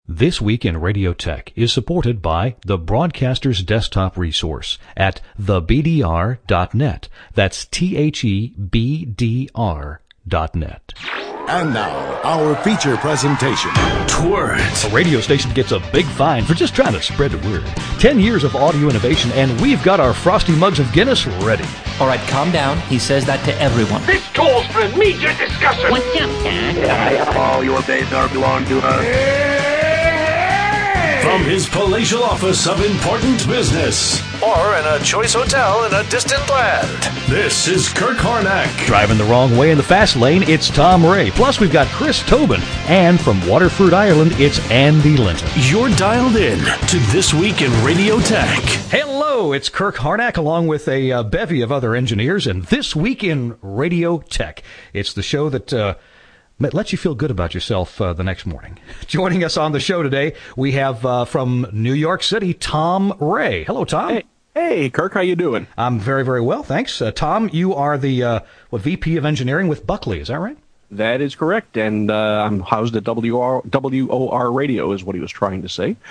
This Week in Radio Tech is supported by the Broadcaster's Desktop Resource at thebdr.net. That's THEBDR.net. And now, our feature presentation. Twert. A radio station gets a big fine for just trying to spread the word. 10 years of audio innovation, and we've got our frosty mugs of Guinness ready. All right, calm down. He says that to everyone. This calls for immediate discussion. What's up, Dad? All your days are belong to us. From his palatial office of important business, or in a choice hotel in a distant land, this is Kirk Harnack. Driving the wrong way in the fast lane, it's Tom Ray. Plus, we've got Chris Tobin. And from Waterford, Ireland, it's Andy Linton. You're dialed in to This Week in Radio Tech. Hello, it's Kirk Harnack along with a bevy of other engineers. And This Week in Radio Tech, it's the show that lets you feel good about yourself the next morning. Joining us on the show today, we have from New York City, Tom Ray. Hello, Tom. Hey, Kirk, how you doing? I'm very, very well, thanks. Tom, you are the VP of Engineering with Buckley, is that right? That is correct, and I'm housed at WOR Radio, is what he was trying to say.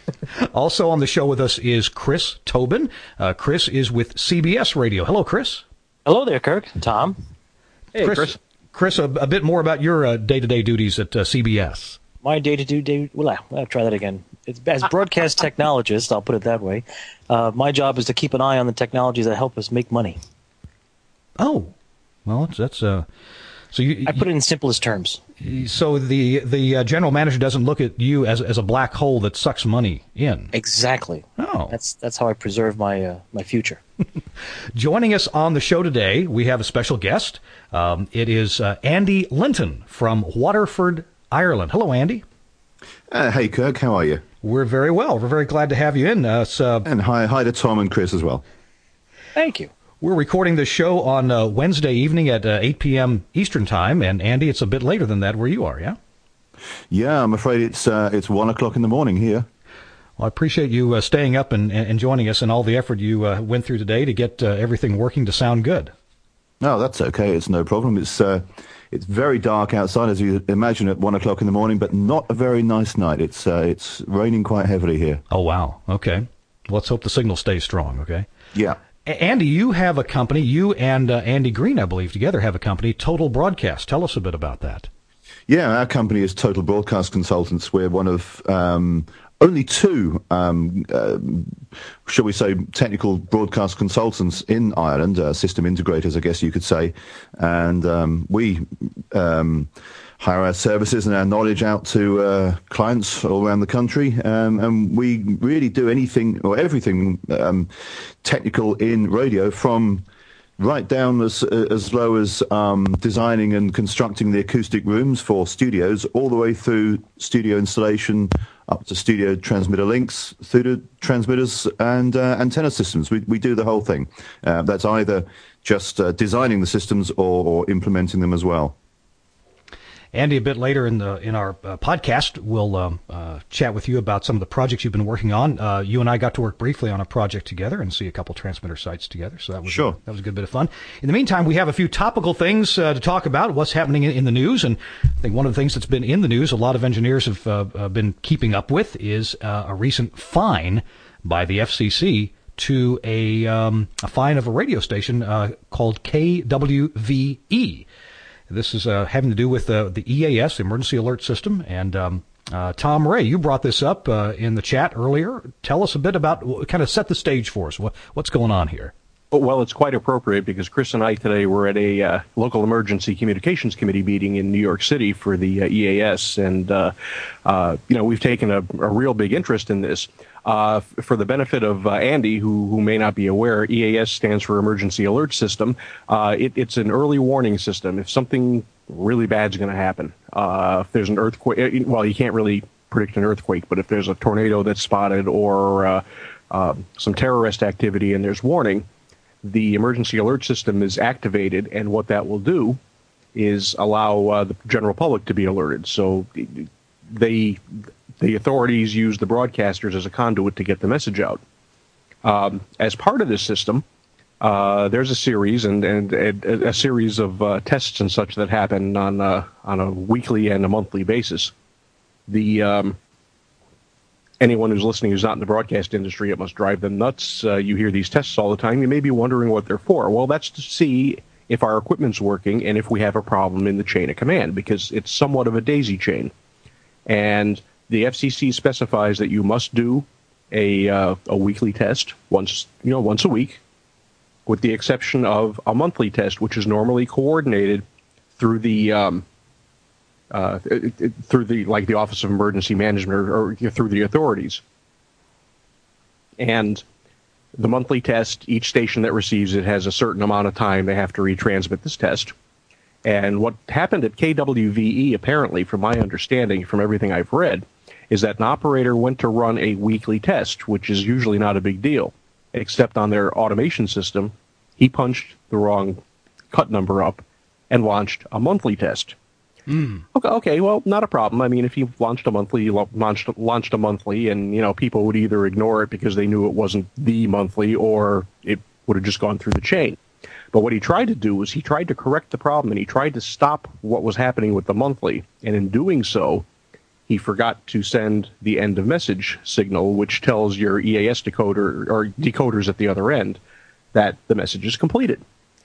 Also on the show with us is Chris Tobin. Chris is with CBS Radio. Hello, Chris. Hello there, Kirk. Tom. Hey, Chris. Chris, a bit more about your day-to-day duties at CBS. My day-to-day, well, I'll try that again. As broadcast technologist, I'll put it that way, my job is to keep an eye on the technologies that help us make money. Oh, well, that's so I put it in simplest terms. So the general manager doesn't look at you as a black hole that sucks money in. Exactly. Oh, that's how I preserve my future. Joining us on the show today, we have a special guest. It is Andy Linton from Waterford, Ireland. Hello, Andy. Hey, Kirk. How are you? We're very well. We're very glad to have you in. And hi to Tom and Chris as well. Thank you. We're recording this show on Wednesday evening at 8 p.m. Eastern Time, and Andy, it's a bit later than that where you are, yeah? Yeah, I'm afraid it's 1 o'clock in the morning here. Well, I appreciate you staying up and joining us and all the effort you went through today to get everything working to sound good. No, that's okay. It's no problem. It's very dark outside, as you imagine, at 1 o'clock in the morning, but not a very nice night. It's raining quite heavily here. Oh, wow. Okay. Let's hope the signal stays strong, okay? Yeah. Andy, you have a company. You and Andy Green, I believe, together have a company, Total Broadcast. Tell us a bit about that. Yeah, our company is Total Broadcast Consultants. We're one of only two, shall we say, technical broadcast consultants in Ireland, system integrators, I guess you could say. And we hire our services and our knowledge out to clients all around the country. And we really do anything or everything technical in radio, from right down as low as designing and constructing the acoustic rooms for studios, all the way through studio installation, up to studio transmitter links, through to transmitters and antenna systems. We do the whole thing. That's either just designing the systems or implementing them as well. Andy, a bit later in our podcast, we'll chat with you about some of the projects you've been working on. You and I got to work briefly on a project together and see a couple transmitter sites together, so that was that was a good bit of fun. In the meantime, we have a few topical things to talk about, what's happening in the news, and I think one of the things that's been in the news, a lot of engineers have been keeping up with, is a recent fine by the FCC to a fine of a radio station called KWVE. This is having to do with the EAS, the Emergency Alert System. And Tom Ray, you brought this up in the chat earlier. Tell us a bit about, kind of set the stage for us. What's going on here? Well, it's quite appropriate because Chris and I today were at a local emergency communications committee meeting in New York City for the EAS. And, we've taken a real big interest in this. For the benefit of Andy, who may not be aware, EAS stands for Emergency Alert System. It's an early warning system. If something really bad is going to happen, if there's an earthquake, well, you can't really predict an earthquake, but if there's a tornado that's spotted or some terrorist activity and there's warning, the Emergency Alert System is activated, and what that will do is allow the general public to be alerted. So the authorities use the broadcasters as a conduit to get the message out. As part of this system, there's a series and a series of tests and such that happen on a weekly and a monthly basis. The anyone who's listening who's not in the broadcast industry, it must drive them nuts. You hear these tests all the time. You may be wondering what they're for. Well, that's to see if our equipment's working and if we have a problem in the chain of command, because it's somewhat of a daisy chain. And the FCC specifies that you must do a weekly test once a week, with the exception of a monthly test, which is normally coordinated through the the Office of Emergency Management or through the authorities. And the monthly test, each station that receives it has a certain amount of time they have to retransmit this test. And what happened at KWVE, apparently, from my understanding, from everything I've read, is that an operator went to run a weekly test, which is usually not a big deal, except on their automation system, he punched the wrong cut number up and launched a monthly test. Okay, well, not a problem. I mean, if you launched a monthly, and people would either ignore it because they knew it wasn't the monthly, or it would have just gone through the chain. But what he tried to do was he tried to correct the problem, and he tried to stop what was happening with the monthly. And in doing so, he forgot to send the end of message signal, which tells your EAS decoder or decoders at the other end that the message is completed.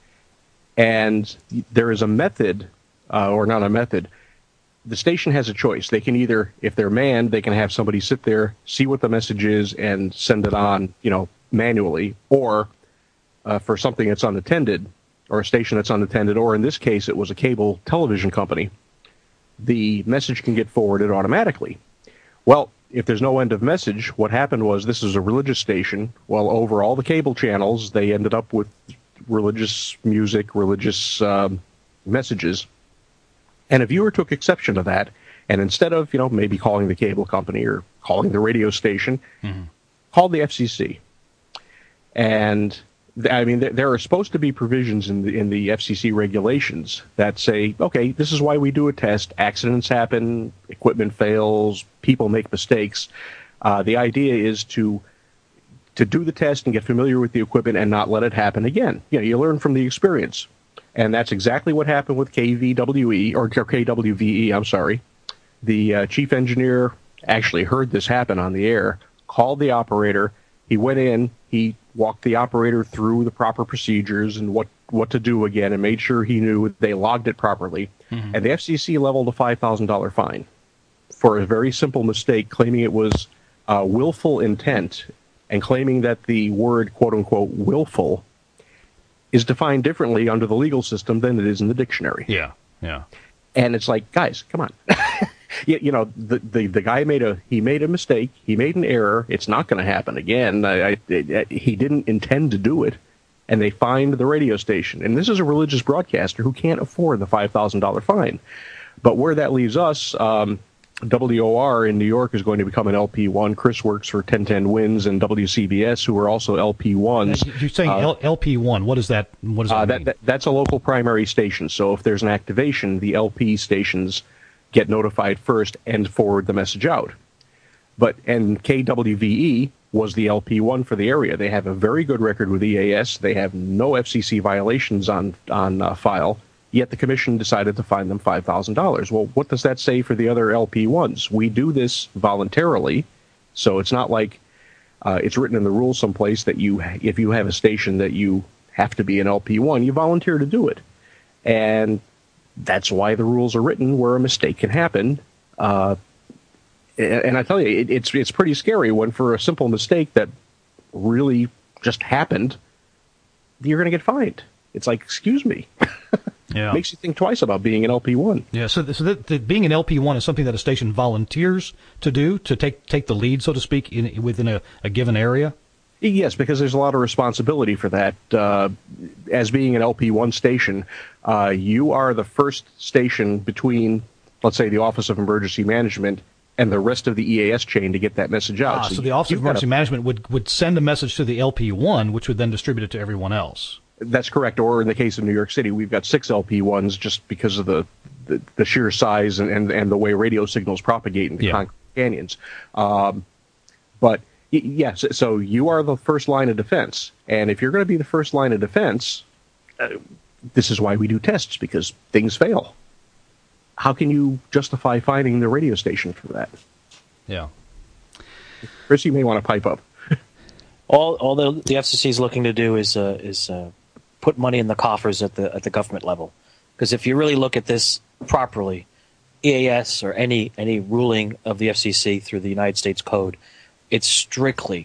And there is a method. Or not a method, the station has a choice. They can either, if they're manned, they can have somebody sit there, see what the message is, and send it on, manually. Or for something that's unattended, or a station that's unattended, or in this case, it was a cable television company, the message can get forwarded automatically. Well, if there's no end of message, what happened was, this is a religious station. Well, over all the cable channels, they ended up with religious music, religious messages. And a viewer took exception to that, and instead of, maybe calling the cable company or calling the radio station, called the FCC. And, I mean, there are supposed to be provisions in the FCC regulations that say, okay, this is why we do a test. Accidents happen, equipment fails, people make mistakes. The idea is to do the test and get familiar with the equipment and not let it happen again. You learn from the experience. And that's exactly what happened with KWVE, I'm sorry. The chief engineer actually heard this happen on the air, called the operator. He went in, he walked the operator through the proper procedures and what to do again, and made sure he knew they logged it properly. And the FCC leveled a $5,000 fine for a very simple mistake, claiming it was willful intent, and claiming that the word, quote-unquote, willful, is defined differently under the legal system than it is in the dictionary. Yeah. And it's like, guys, come on. The guy made a mistake. He made an error. It's not going to happen again. He didn't intend to do it, and they fined the radio station. And this is a religious broadcaster who can't afford the $5,000 fine. But where that leaves us, WOR in New York is going to become an LP1. Chris works for 1010 Wins and WCBS, who are also LP1s. You're saying LP1. What does that mean? That's a local primary station. So if there's an activation, the LP stations get notified first and forward the message out. And KWVE was the LP1 for the area. They have a very good record with EAS. They have no FCC violations on file. Yet the commission decided to fine them $5,000. Well, what does that say for the other LP1s? We do this voluntarily, so it's not like it's written in the rules someplace that if you have a station that you have to be an LP1, you volunteer to do it. And that's why the rules are written, where a mistake can happen. And I tell you, it's pretty scary when for a simple mistake that really just happened, you're going to get fined. It's like, excuse me. Yeah. Makes you think twice about being an LP1. Yeah, so being an LP1 is something that a station volunteers to do, to take the lead, so to speak, within a given area? Yes, because there's a lot of responsibility for that. As being an LP1 station, you are the first station between, let's say, the Office of Emergency Management and the rest of the EAS chain to get that message out. So the Office of Emergency Management would send a message to the LP1, which would then distribute it to everyone else. That's correct. Or in the case of New York City, we've got 6 LP1s just because of the sheer size and the way radio signals propagate into concrete canyons. But yes, so you are the first line of defense. And if you're going to be the first line of defense, this is why we do tests, because things fail. How can you justify fining the radio station for that? Yeah. Chris, you may want to pipe up. All the FCC is looking to do is put money in the coffers at the government level. Because if you really look at this properly, EAS or any ruling of the FCC through the United States Code, it's strictly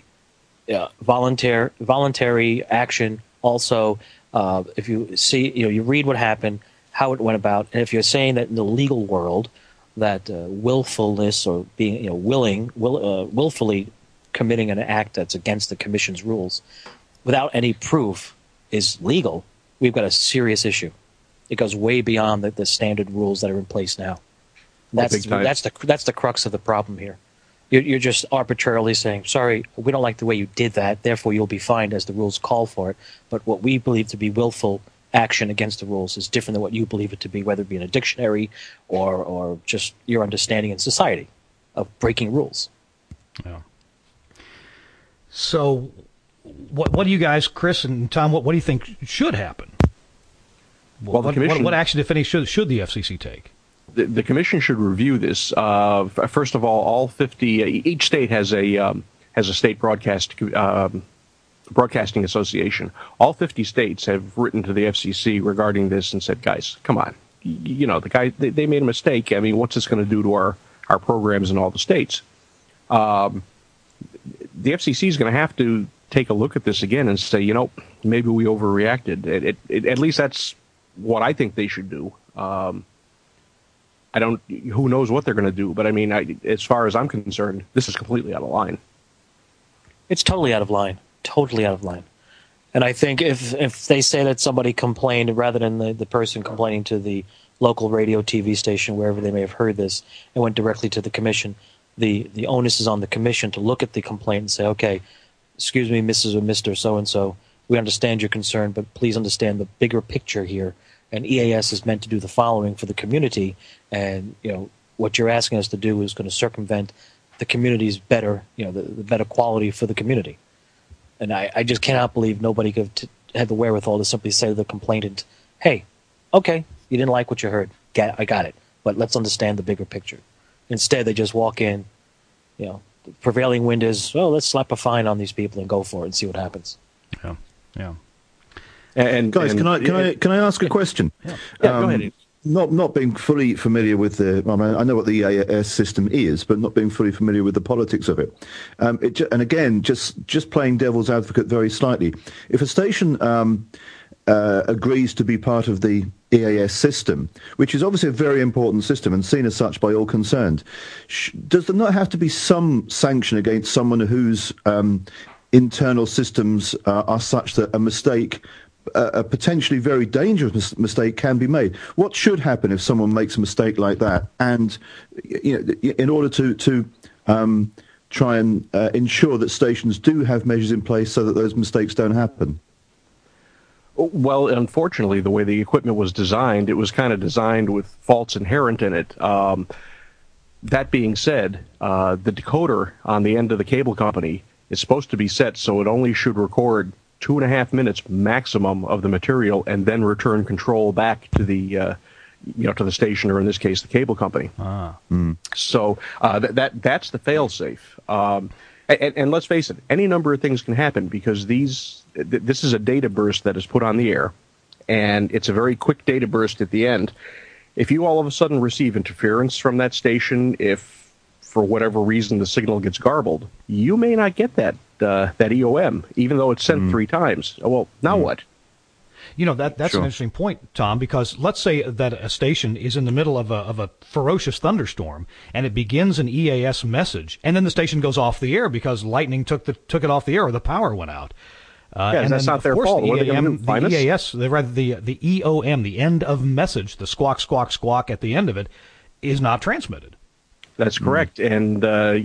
voluntary action. Also, if you see, you read what happened, how it went about, and if you're saying that in the legal world that willfulness or being willfully committing an act that's against the Commission's rules without any proof is legal, we've got a serious issue. It goes way beyond the standard rules that are in place now. That's the crux of the problem here. You're just arbitrarily saying, sorry, we don't like the way you did that, therefore you'll be fined as the rules call for it. But what we believe to be willful action against the rules is different than what you believe it to be, whether it be in a dictionary or just your understanding in society of breaking rules. Yeah. So what do you guys, Chris and Tom, what do you think should happen? Well, the Commission, what action, if any, should the FCC take? The Commission should review this. First of all 50, each state has a state broadcasting association. All 50 states have written to the FCC regarding this and said, guys, come on. They made a mistake. I mean, what's this going to do to our programs in all the states? The FCC is going to have to take a look at this again and say, maybe we overreacted. At least that's what I think they should do. Who knows what they're going to do, but I mean, as far as I'm concerned, this is completely out of line. It's totally out of line. Totally out of line. And I think if they say that somebody complained, rather than the person complaining to the local radio, TV station, wherever they may have heard this, and went directly to the Commission, the onus is on the Commission to look at the complaint and say, okay, excuse me, Mrs. or Mr. So-and-so, we understand your concern, but please understand the bigger picture here. And EAS is meant to do the following for the community, and what you're asking us to do is going to circumvent the community's better, the better quality for the community. And I just cannot believe nobody had the wherewithal to simply say to the complainant, hey, okay, you didn't like what you heard, I got it, but let's understand the bigger picture. Instead, they just walk in, the prevailing wind is, let's slap a fine on these people and go for it and see what happens. Yeah. And guys, can I ask a question? Yeah, go ahead. Not being fully familiar with I know what the EAS system is, but not being fully familiar with the politics of it. And again, just playing devil's advocate very slightly. If a station agrees to be part of the EAS system, which is obviously a very important system and seen as such by all concerned, does there not have to be some sanction against someone whose internal systems are such that a mistake, a potentially very dangerous mistake, can be made? What should happen if someone makes a mistake like that? And in order to try and ensure that stations do have measures in place so that those mistakes don't happen. Well, unfortunately, the way the equipment was designed, it was kind of designed with faults inherent in it. That being said, the decoder on the end of the cable company is supposed to be set so it only should record 2.5 minutes maximum of the material, and then return control back to the to the station, or in this case, the cable company. So that's the fail-safe. And let's face it, any number of things can happen, because this is a data burst that is put on the air, and it's a very quick data burst at the end. If you all of a sudden receive interference from that station, if for whatever reason the signal gets garbled, you may not get that EOM, even though it's sent 3 times. Well, now what? That's Sure. an interesting point, Tom, because let's say that a station is in the middle of a ferocious thunderstorm, and it begins an EAS message, and then the station goes off the air because lightning took it off the air, or the power went out. And that's not their fault. The What are they gonna do, fine us? EAS, the EOM, the end of message, the squawk, squawk, squawk at the end of it, is not transmitted. That's correct, and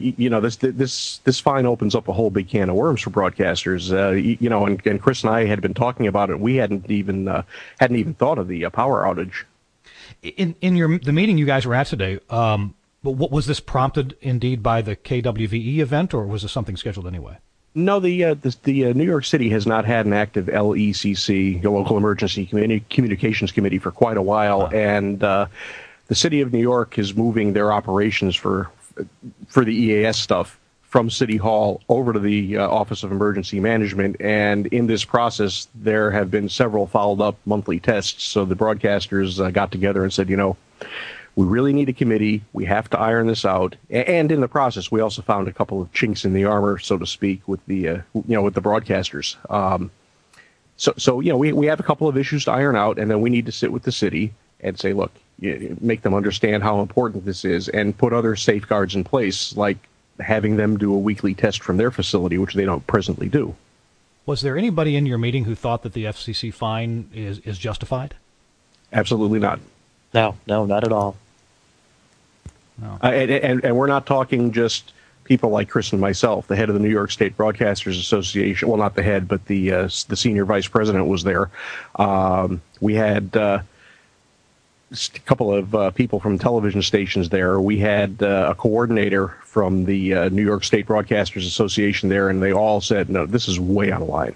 this fine opens up a whole big can of worms for broadcasters. And Chris and I had been talking about it. We hadn't even thought of the power outage. In the meeting you guys were at today, but what was this prompted indeed by the KWVE event, or was this something scheduled anyway? No, the New York City has not had an active LECC, the Local Emergency Communications Committee, for quite a while, and the City of New York is moving their operations for the EAS stuff from City Hall over to the Office of Emergency Management, and in this process, there have been several followed-up monthly tests. So the broadcasters got together and said, we really need a committee. We have to iron this out. And in the process, we also found a couple of chinks in the armor, so to speak, with the with the broadcasters. So we have a couple of issues to iron out, and then we need to sit with the city and say, look, make them understand how important this is, and put other safeguards in place, like having them do a weekly test from their facility, which they don't presently do. Was there anybody in your meeting who thought that the FCC fine is justified? Absolutely not. No, not at all. No. And we're not talking just people like Chris and myself. The head of the New York State Broadcasters Association, well, not the head, but the senior vice president was there. We had a couple of people from television stations there. We had a coordinator from the New York State Broadcasters Association there, and they all said, no, this is way out of line.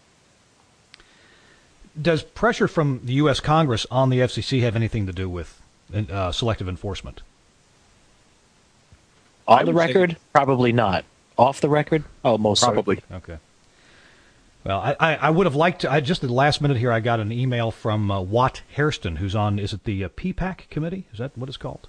Does pressure from the U.S. Congress on the FCC have anything to do with selective enforcement? On the record, probably not. Off the record, most probably. Certainly. Okay. Well, I would have liked to, just at the last minute here, I got an email from Watt Hairston, who's on, is it the PPAC committee? Is that what it's called?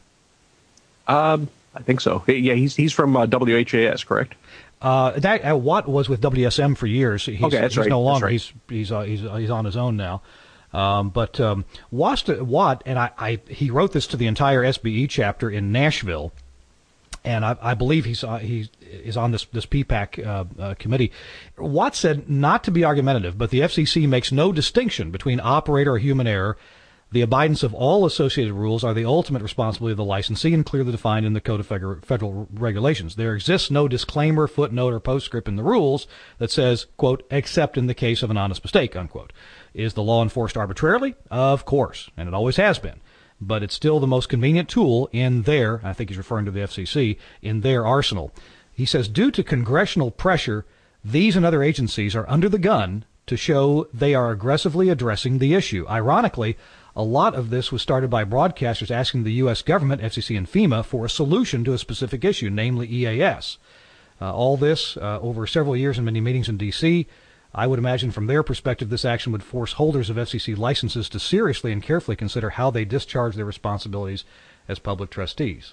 I think so. Yeah, he's from WHAS, correct? Watt was with WSM for years. He's right. no longer. Right. He's on his own now. But Watt, and he wrote this to the entire SBE chapter in Nashville. And I believe he is on this PPAC committee. Watt said not to be argumentative, but the FCC makes no distinction between operator or human error. The abidance of all associated rules are the ultimate responsibility of the licensee and clearly defined in the Code of Federal Regulations. There exists no disclaimer, footnote, or postscript in the rules that says, quote, except in the case of an honest mistake, unquote. Is the law enforced arbitrarily? Of course, and it always has been. But it's still the most convenient tool in their, I think he's referring to the FCC, in their arsenal. He says, due to congressional pressure, these and other agencies are under the gun to show they are aggressively addressing the issue. Ironically, a lot of this was started by broadcasters asking the U.S. government, FCC and FEMA, for a solution to a specific issue, namely EAS. All this over several years and many meetings in D.C., I would imagine from their perspective, this action would force holders of FCC licenses to seriously and carefully consider how they discharge their responsibilities as public trustees.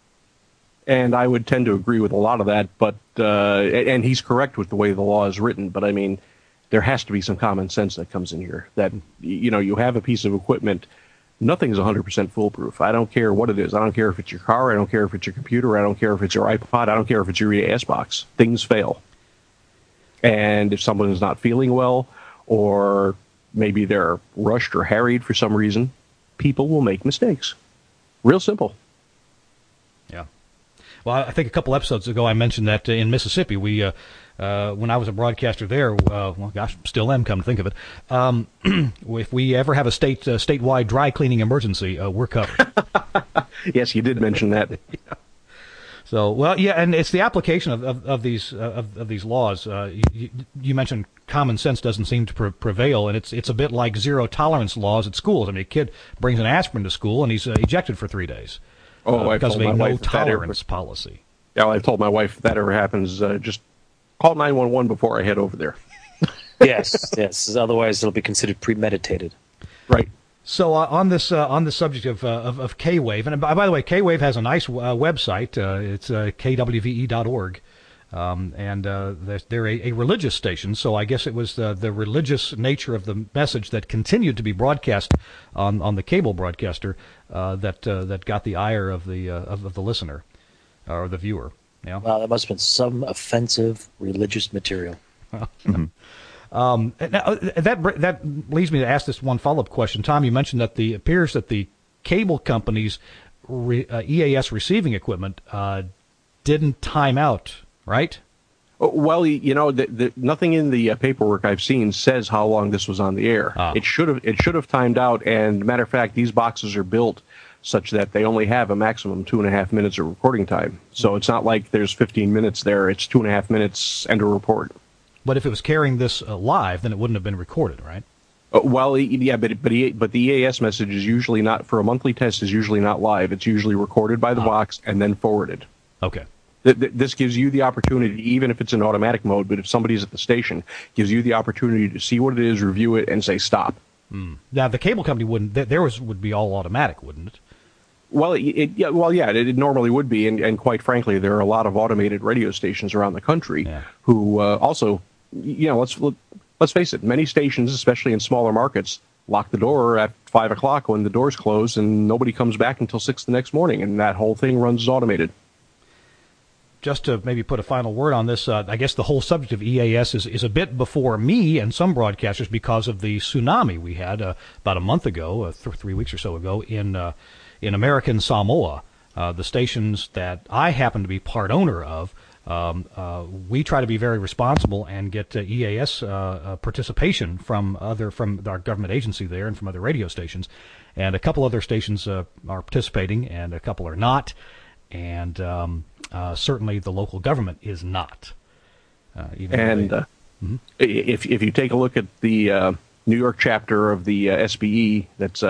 And I would tend to agree with a lot of that, but and he's correct with the way the law is written, but I mean, there has to be some common sense that comes in here. That, you have a piece of equipment, nothing's 100% foolproof. I don't care what it is. I don't care if it's your car. I don't care if it's your computer. I don't care if it's your iPod. I don't care if it's your EAS box. Things fail. And if someone is not feeling well, or maybe they're rushed or harried for some reason, people will make mistakes. Real simple. Yeah. Well, I think a couple episodes ago I mentioned that in Mississippi, we, when I was a broadcaster there, still am, come to think of it, if we ever have a statewide dry cleaning emergency, we're covered. Yes, you did mention that. Yeah. So, well, yeah, and it's the application of these laws. You mentioned common sense doesn't seem to prevail, and it's a bit like zero tolerance laws at schools. I mean, a kid brings an aspirin to school and he's ejected for 3 days because of a no tolerance policy. Yeah, well, I've told my wife if that ever happens, just call 911 before I head over there. Yes. Otherwise, it'll be considered premeditated. Right. So on this subject of K-Wave, and by the way, K-Wave has a nice website. It's kwve.org, and they're a religious station. So I guess it was the religious nature of the message that continued to be broadcast on the cable broadcaster that got the ire of the listener or the viewer. Yeah. Wow, that must have been some offensive religious material. Mm-hmm. Now, that leads me to ask this one follow-up question. Tom, you mentioned that it appears that the cable companies' EAS receiving equipment didn't time out, right? Well, nothing in the paperwork I've seen says how long this was on the air. It should have timed out. And matter of fact, these boxes are built such that they only have a maximum 2.5 minutes of recording time. So it's not like there's 15 minutes there. It's 2.5 minutes and a report. But if it was carrying this live, then it wouldn't have been recorded, right? Well, yeah, but the EAS message is usually not, for a monthly test, is usually not live. It's usually recorded by the box and then forwarded. Okay. This gives you the opportunity, even if it's in automatic mode, but if somebody's at the station, gives you the opportunity to see what it is, review it, and say stop. Now, the cable company wouldn't. Theirs would be all automatic, wouldn't it? Well, it normally would be, and quite frankly, there are a lot of automated radio stations around the country who also, let's face it, many stations, especially in smaller markets, lock the door at 5 o'clock when the doors close, and nobody comes back until 6 the next morning, and that whole thing runs automated. Just to maybe put a final word on this, I guess the whole subject of EAS is a bit before me and some broadcasters because of the tsunami we had about a month ago, 3 weeks or so ago, in American Samoa. The stations that I happen to be part owner of, we try to be very responsible and get EAS participation from our government agency there and from other radio stations. And a couple other stations are participating, and a couple are not. And certainly the local government is not. If you take a look at the New York chapter of the SBE, that's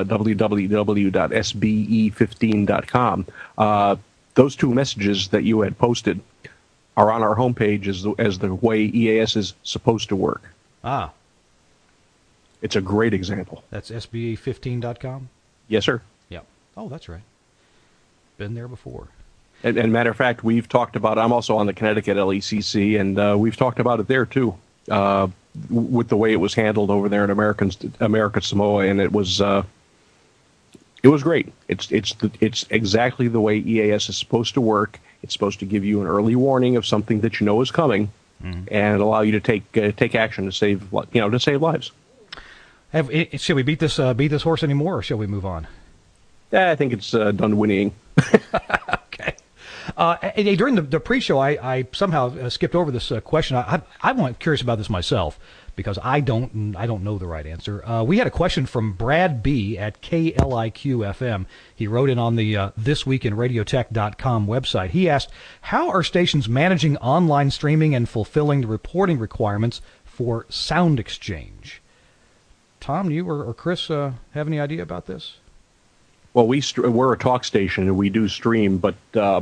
www.sbe15.com, those two messages that you had posted are on our homepage as the way EAS is supposed to work. Ah. It's a great example. That's sbe15.com? Yes, sir. Yeah. Oh, that's right. Been there before. And matter of fact, we've talked about it. I'm also on the Connecticut LECC, and we've talked about it there, too, with the way it was handled over there in America Samoa, and it was great. It's exactly the way EAS is supposed to work. It's supposed to give you an early warning of something that you know is coming, and allow you to take action to save lives. Shall we beat this horse anymore, or shall we move on? I think it's done whinnying. Okay. During the pre-show, I somehow skipped over this question. I'm curious about this myself because I don't know the right answer. We had a question from Brad B. at KLIQ-FM. He wrote in on the thisweekinradiotech.com website. He asked, how are stations managing online streaming and fulfilling the reporting requirements for Sound Exchange? Tom, do you or Chris have any idea about this? Well, we're a talk station and we do stream, but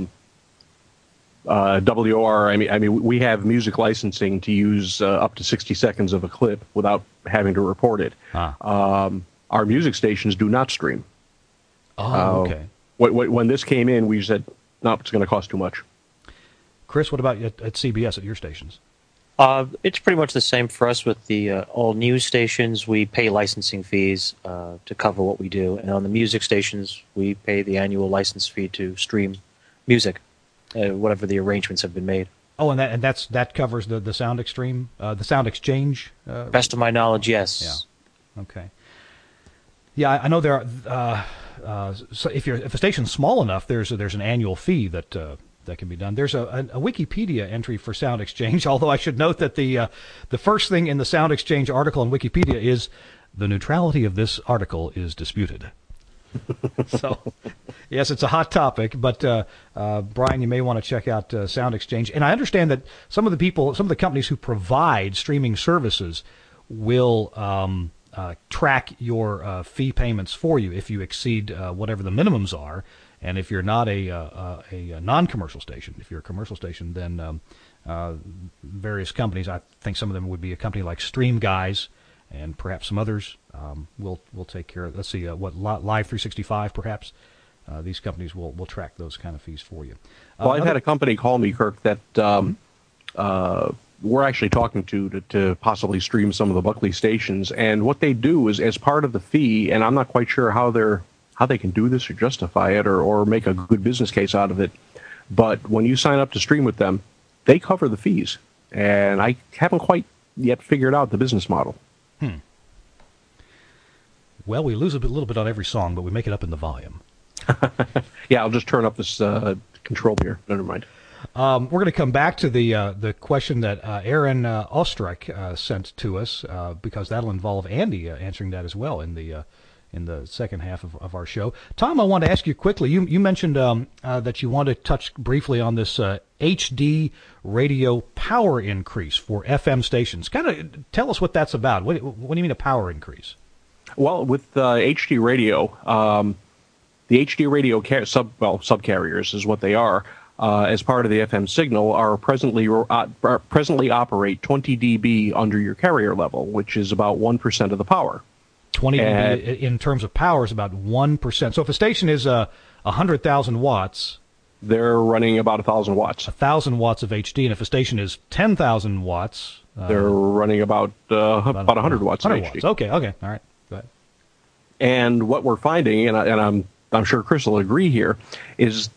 WOR, I mean, we have music licensing to use up to 60 seconds of a clip without having to report it. Our music stations do not stream. Oh, okay. When this came in, we said, no, it's going to cost too much. Chris, what about at CBS at your stations? It's pretty much the same for us with the all news stations. We pay licensing fees to cover what we do. And on the music stations, we pay the annual license fee to stream music, whatever the arrangements have been made. Oh, and that covers the Sound Extreme, the Sound Exchange? Best of my knowledge, yes. Yeah. Okay. Yeah, I know there are. So if a station's small enough, there's an annual fee that can be done. There's a Wikipedia entry for Sound Exchange, although I should note that the first thing in the Sound Exchange article on Wikipedia is the neutrality of this article is disputed. So, yes, it's a hot topic, but Brian, you may want to check out Sound Exchange. And I understand that some of the companies who provide streaming services will track your fee payments for you if you exceed whatever the minimums are. And if you're not a non-commercial station, if you're a commercial station, then various companies, I think some of them would be a company like Stream Guys, and perhaps some others will take care of. Let's see, Live 365, perhaps. These companies will track those kind of fees for you. Well, I've had a company call me, Kirk, that we're actually talking to possibly stream some of the Buckley stations, and what they do is, as part of the fee, and I'm not quite sure how they can do this or justify it or make a good business case out of it. But when you sign up to stream with them, they cover the fees. And I haven't quite yet figured out the business model. Well, we lose a little bit on every song, but we make it up in the volume. Yeah, I'll just turn up this control here. Never mind. We're going to come back to the question that Aaron Ostrich sent to us because that'll involve Andy answering that as well in the second half of our show. Tom, I want to ask you quickly, you mentioned that you want to touch briefly on this HD radio power increase for FM stations. Kind of tell us what that's about. What do you mean a power increase? Well, with HD radio, the HD radio subcarriers is what they are. as part of the FM signal are presently operate 20 dB under your carrier level, which is about 1% of the power. 20 dB in terms of power is about 1%. So if a station is 100,000 watts, they're running about 1,000 watts. 1,000 watts of HD, and if a station is 10,000 watts, they're running about 100 watts of HD. Watts. Okay, all right. Go ahead. And what we're finding, and I'm sure Chris will agree here, is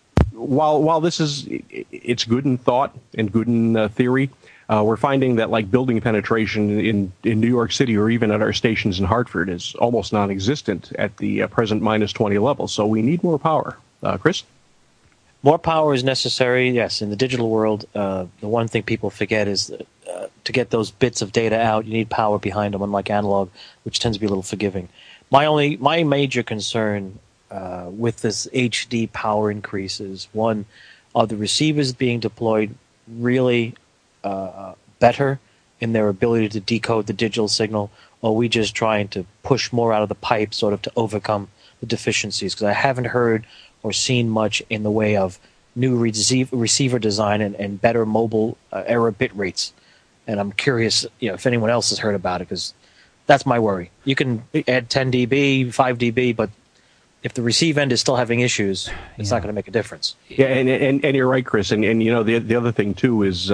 while this is it's good in thought and good in theory, we're finding that like building penetration in New York City or even at our stations in Hartford is almost non-existent at the present minus 20 level. So we need more power. Chris? More power is necessary, yes. In the digital world, the one thing people forget is that to get those bits of data out, you need power behind them, unlike analog, which tends to be a little forgiving. My major concern with this HD power increase is, one, are the receivers being deployed really better in their ability to decode the digital signal, or are we just trying to push more out of the pipe sort of to overcome the deficiencies? Because I haven't heard or seen much in the way of new receiver design and better mobile error bit rates. And I'm curious, if anyone else has heard about it, because that's my worry. You can add 10 dB, 5 dB, but if the receive end is still having issues, it's not going to make a difference. Yeah, and you're right, Chris. And the other thing too is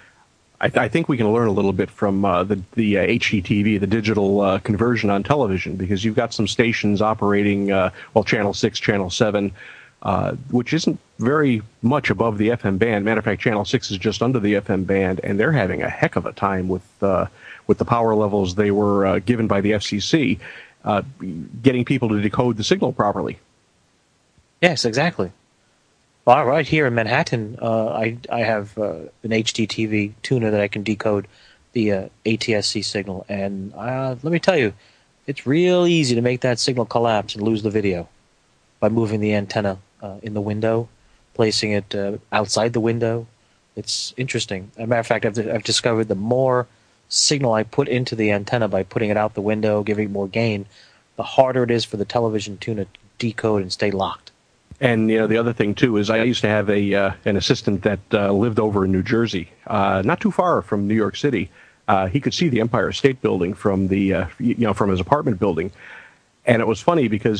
I think we can learn a little bit from the HDTV, the digital conversion on television, because you've got some stations operating Channel 6, Channel 7, which isn't very much above the FM band. Matter of fact, Channel 6 is just under the FM band, and they're having a heck of a time with the power levels they were given by the FCC, getting people to decode the signal properly. Yes, exactly. Well, right here in Manhattan, I have an HDTV tuner that I can decode the ATSC signal, and let me tell you, it's real easy to make that signal collapse and lose the video by moving the antenna in the window, placing it outside the window. It's interesting. As a matter of fact, I've discovered the more signal I put into the antenna by putting it out the window, giving more gain, the harder it is for the television tuner to decode and stay locked. And the other thing too is I used to have an assistant that lived over in New Jersey, not too far from New York City. He could see the Empire State Building from from his apartment building, and it was funny because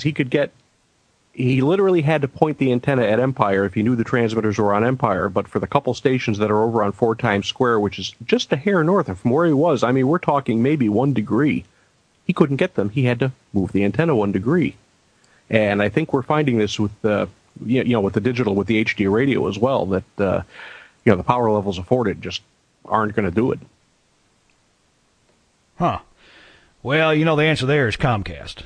he literally had to point the antenna at Empire if he knew the transmitters were on Empire. But for the couple stations that are over on 4 Times Square, which is just a hair north of from where he was, I mean, we're talking maybe 1 degree. He couldn't get them. He had to move the antenna 1 degree. And I think we're finding this with the digital, with the HD radio as well, that the power levels afforded just aren't going to do it. Huh. Well, the answer there is Comcast.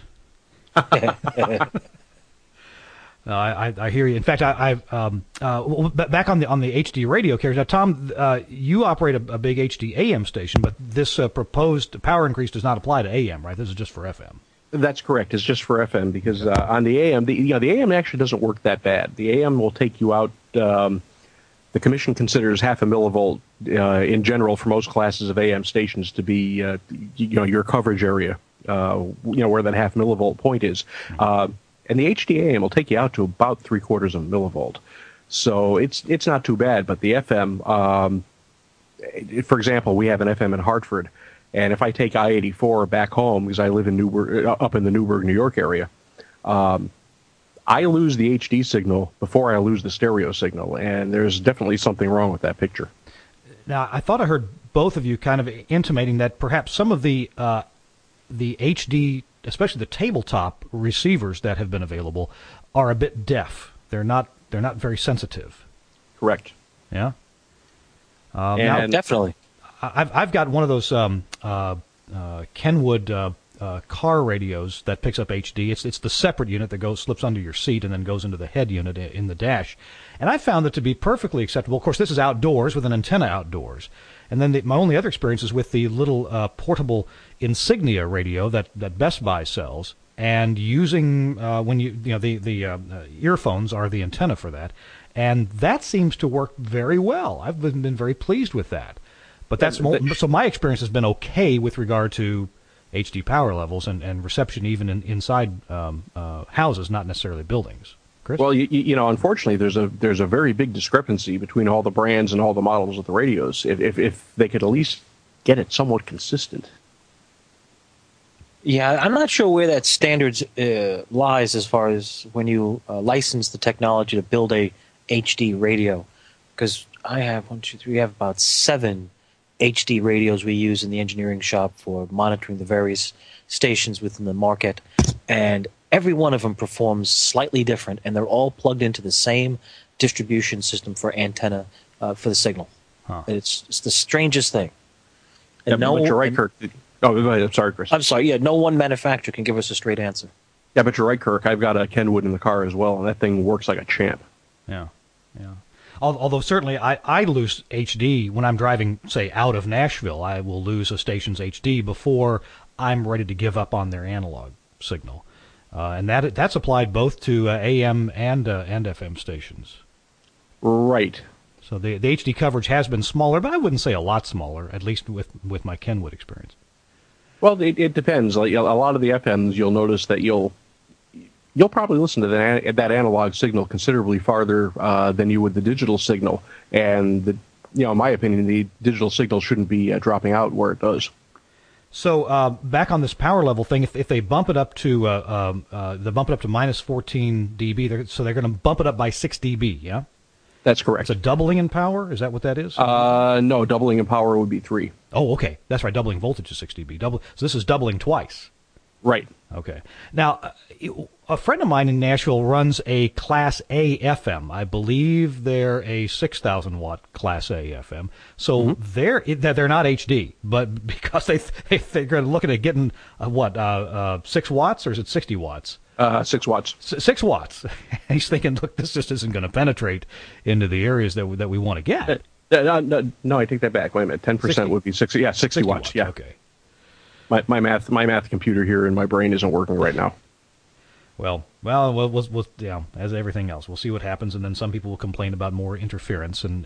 I hear you. In fact, back on the HD radio carriers. Now, Tom, you operate a big HD AM station, but this proposed power increase does not apply to AM, right? This is just for FM. That's correct. It's just for FM because on the AM, the AM actually doesn't work that bad. The AM will take you out. The commission considers half a millivolt in general for most classes of AM stations to be your coverage area. Where that half millivolt point is. And the HD AM will take you out to about 3/4 of a millivolt. So it's not too bad. But the FM, for example, we have an FM in Hartford. And if I take I-84 back home, because I live in up in the Newburgh, New York area, I lose the HD signal before I lose the stereo signal. And there's definitely something wrong with that picture. Now, I thought I heard both of you kind of intimating that perhaps some of the HD, especially the tabletop receivers that have been available, are a bit deaf. They're not very sensitive. Correct. Yeah. Now, definitely. I've got one of those Kenwood car radios that picks up HD. It's the separate unit that slips under your seat and then goes into the head unit in the dash. And I found it to be perfectly acceptable. Of course, this is outdoors with an antenna outdoors. And then my only other experience is with the little portable Insignia radio that Best Buy sells, and using when the earphones are the antenna for that, and that seems to work very well. I've been very pleased with that. But so my experience has been okay with regard to HD power levels and reception even inside houses, not necessarily buildings. Chris? Well, you know, unfortunately, there's a very big discrepancy between all the brands and all the models of the radios. If they could at least get it somewhat consistent. Yeah, I'm not sure where that standards lies as far as when you license the technology to build a HD radio. Because I have we have about 7 HD radios we use in the engineering shop for monitoring the various stations within the market, and every one of them performs slightly different, and they're all plugged into the same distribution system for antenna for the signal. Huh. It's the strangest thing. And Yeah, but you're right, Kirk. Oh, go ahead. I'm sorry, Chris. I'm sorry. Yeah, no one manufacturer can give us a straight answer. Yeah, but you're right, Kirk. I've got a Kenwood in the car as well, and that thing works like a champ. Yeah. Although certainly I lose HD when I'm driving, say, out of Nashville. I will lose a station's HD before I'm ready to give up on their analog signal. And that's applied both to AM and FM stations. Right. So the HD coverage has been smaller, but I wouldn't say a lot smaller, at least with my Kenwood experience. Well, it depends. Like a lot of the FMs, you'll notice that you'll probably listen to that analog signal considerably farther than you would the digital signal. And in my opinion, the digital signal shouldn't be dropping out where it does. So back on this power level thing, if they bump it up to minus 14 dB, so they're going to bump it up by 6 dB, yeah? That's correct. It's a doubling in power? Is that what that is? No, doubling in power would be 3. Oh, okay. That's right. Doubling voltage is 6 dB. So this is doubling twice. Right. Okay. Now, a friend of mine in Nashville runs a Class A FM. I believe they're a 6,000 watt Class A FM. So they're not HD, but because they're looking at getting 6 watts, or is it 60 watts? 6 watts. 6 watts. He's thinking, look, this just isn't going to penetrate into the areas that we want to get. No, I take that back. Wait a minute. 10% would be 60. Yeah, 60 watts. Yeah. Okay. My math computer here in my brain isn't working right now. Well, yeah, as everything else, we'll see what happens, and then some people will complain about more interference, so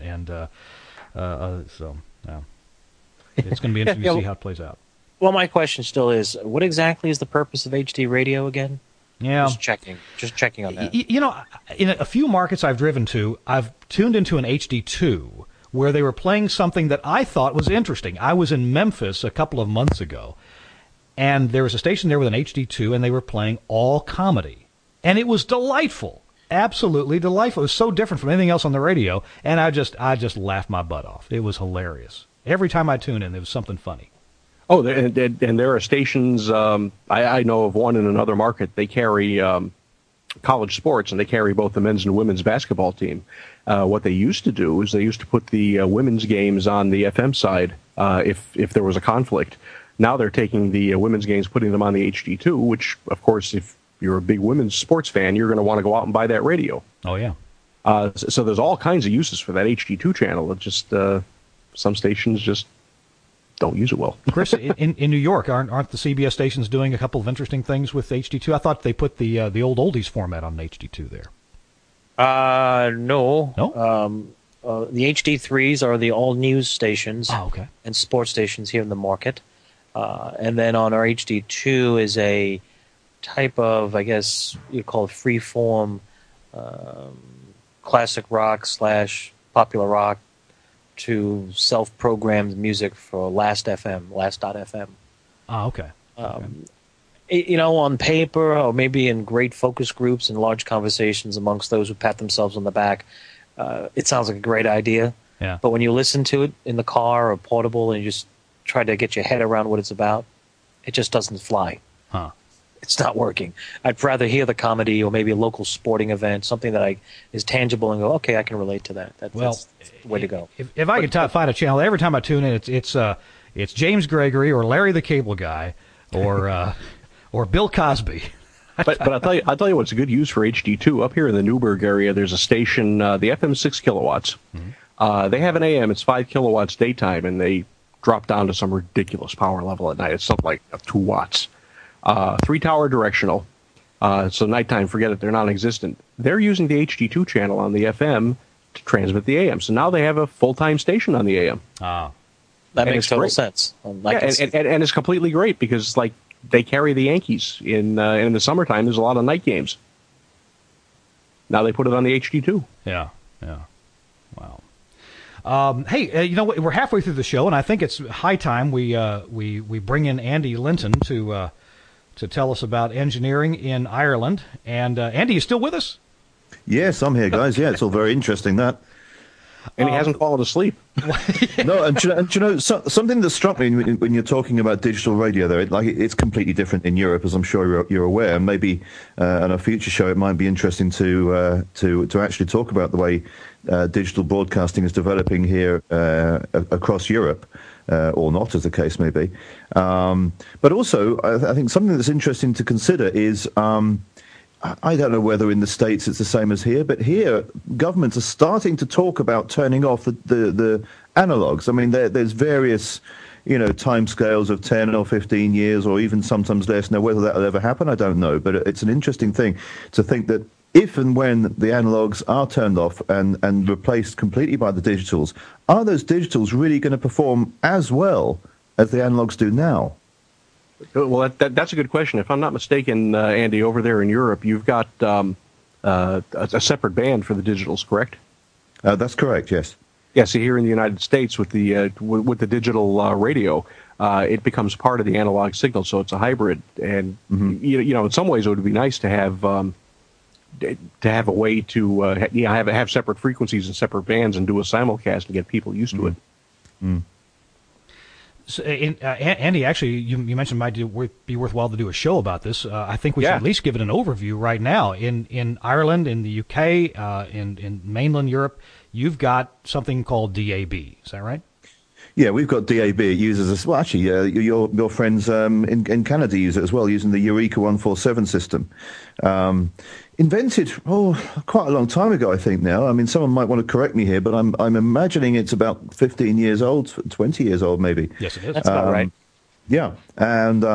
yeah. It's going to be interesting to see how it plays out. Well, my question still is, what exactly is the purpose of HD radio again? Yeah. Just checking on that. In a few markets I've driven to, I've tuned into an HD2 where they were playing something that I thought was interesting. I was in Memphis a couple of months ago, and there was a station there with an HD2, and they were playing all comedy. And it was delightful. Absolutely delightful. It was so different from anything else on the radio, and I just laughed my butt off. It was hilarious. Every time I tune in, there was something funny. Oh, and there are stations, I know of one in another market. They carry college sports, and they carry both the men's and women's basketball team. What they used to do is they used to put the women's games on the FM side if there was a conflict. Now they're taking the women's games, putting them on the HD2, which, of course, if you're a big women's sports fan, you're going to want to go out and buy that radio. Oh, yeah. So there's all kinds of uses for that HD2 channel. It just some stations just don't use it well. Chris, in New York, aren't the CBS stations doing a couple of interesting things with HD2? I thought they put the old oldies format on HD2 there. No. No? The HD3s are the all news stations and sports stations here in the market. And then on our HD2 is a type of, I guess you'd call it free-form classic rock / popular rock to self-programmed music for Last.fm. Oh, okay. On paper or maybe in great focus groups and large conversations amongst those who pat themselves on the back, it sounds like a great idea. Yeah. But when you listen to it in the car or portable and you just try to get your head around what it's about, it just doesn't fly. Huh. It's not working. I'd rather hear the comedy or maybe a local sporting event, something that is tangible and go, okay, I can relate to that. That's the way to go. If I could find a channel, every time I tune in, it's James Gregory or Larry the Cable Guy or Bill Cosby. But I'll tell you what's a good use for HD2. Up here in the Newburgh area, there's a station, the FM 6 kilowatts. Mm-hmm. They have an AM, it's 5 kilowatts daytime, and they drop down to some ridiculous power level at night. It's something like 2 watts. 3-tower directional. So nighttime, forget it, they're non-existent. They're using the HD2 channel on the FM to transmit the AM. So now they have a full-time station on the AM. That makes total sense. And it's completely great because, like, they carry the Yankees in the summertime. There's a lot of night games. now they put it on the HD2. Yeah. Wow. Hey, you know what? We're halfway through the show, and I think it's high time we bring in Andy Linton to tell us about engineering in Ireland. And Andy, you still with us? Yes, I'm here, guys. Yeah, it's all very interesting, that. And he hasn't fallen asleep. No, and you know, something that struck me when you're talking about digital radio, though, it's completely different in Europe, as I'm sure you're aware. And maybe on a future show, it might be interesting to actually talk about the way digital broadcasting is developing here across Europe, or not, as the case may be. But also, I think something that's interesting to consider is. I don't know whether in the States it's the same as here, but here governments are starting to talk about turning off the analogs. I mean, there's various, timescales of 10 or 15 years, or even sometimes less. Now, whether that'll ever happen, I don't know. But it's an interesting thing to think that if and when the analogs are turned off and replaced completely by the digitals, are those digitals really going to perform as well as the analogs do now? Well, that's a good question. If I'm not mistaken, Andy, over there in Europe, you've got a separate band for the digitals, correct? That's correct. Yes. Yeah. So here in the United States, with the digital radio, it becomes part of the analog signal, so it's a hybrid. And in some ways, it would be nice to have a way to have separate frequencies and separate bands and do a simulcast and get people used to it. Mm. So, Andy, actually, you mentioned it might be worthwhile to do a show about this. I think we should at least give it an overview right now. In Ireland, in the UK, in mainland Europe, you've got something called DAB. Is that right? Yeah, we've got DAB. It uses well. Actually, your friends in Canada use it as well, using the Eureka 147 system. Invented quite a long time ago, I think. Now, I mean, someone might want to correct me here, but I'm imagining it's about 15 years old, 20 years old, maybe. Yes, it is. That's about right. Yeah, and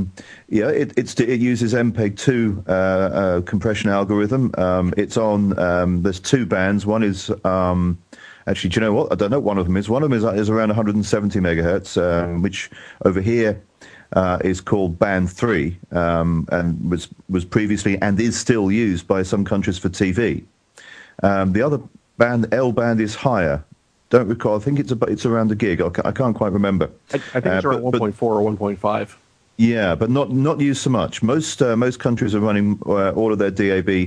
it uses MPEG-2 compression algorithm. It's on. There's two bands. One is. Actually, do you know what? I don't know what one of them is. One of them is around 170 megahertz, which over here is called Band 3, and was previously and is still used by some countries for TV. The other band, L band, is higher. Don't recall. I think it's around a gig. I can't quite remember. I think it's around 1.4 or 1.5. Yeah, but not used so much. Most countries are running all of their DAB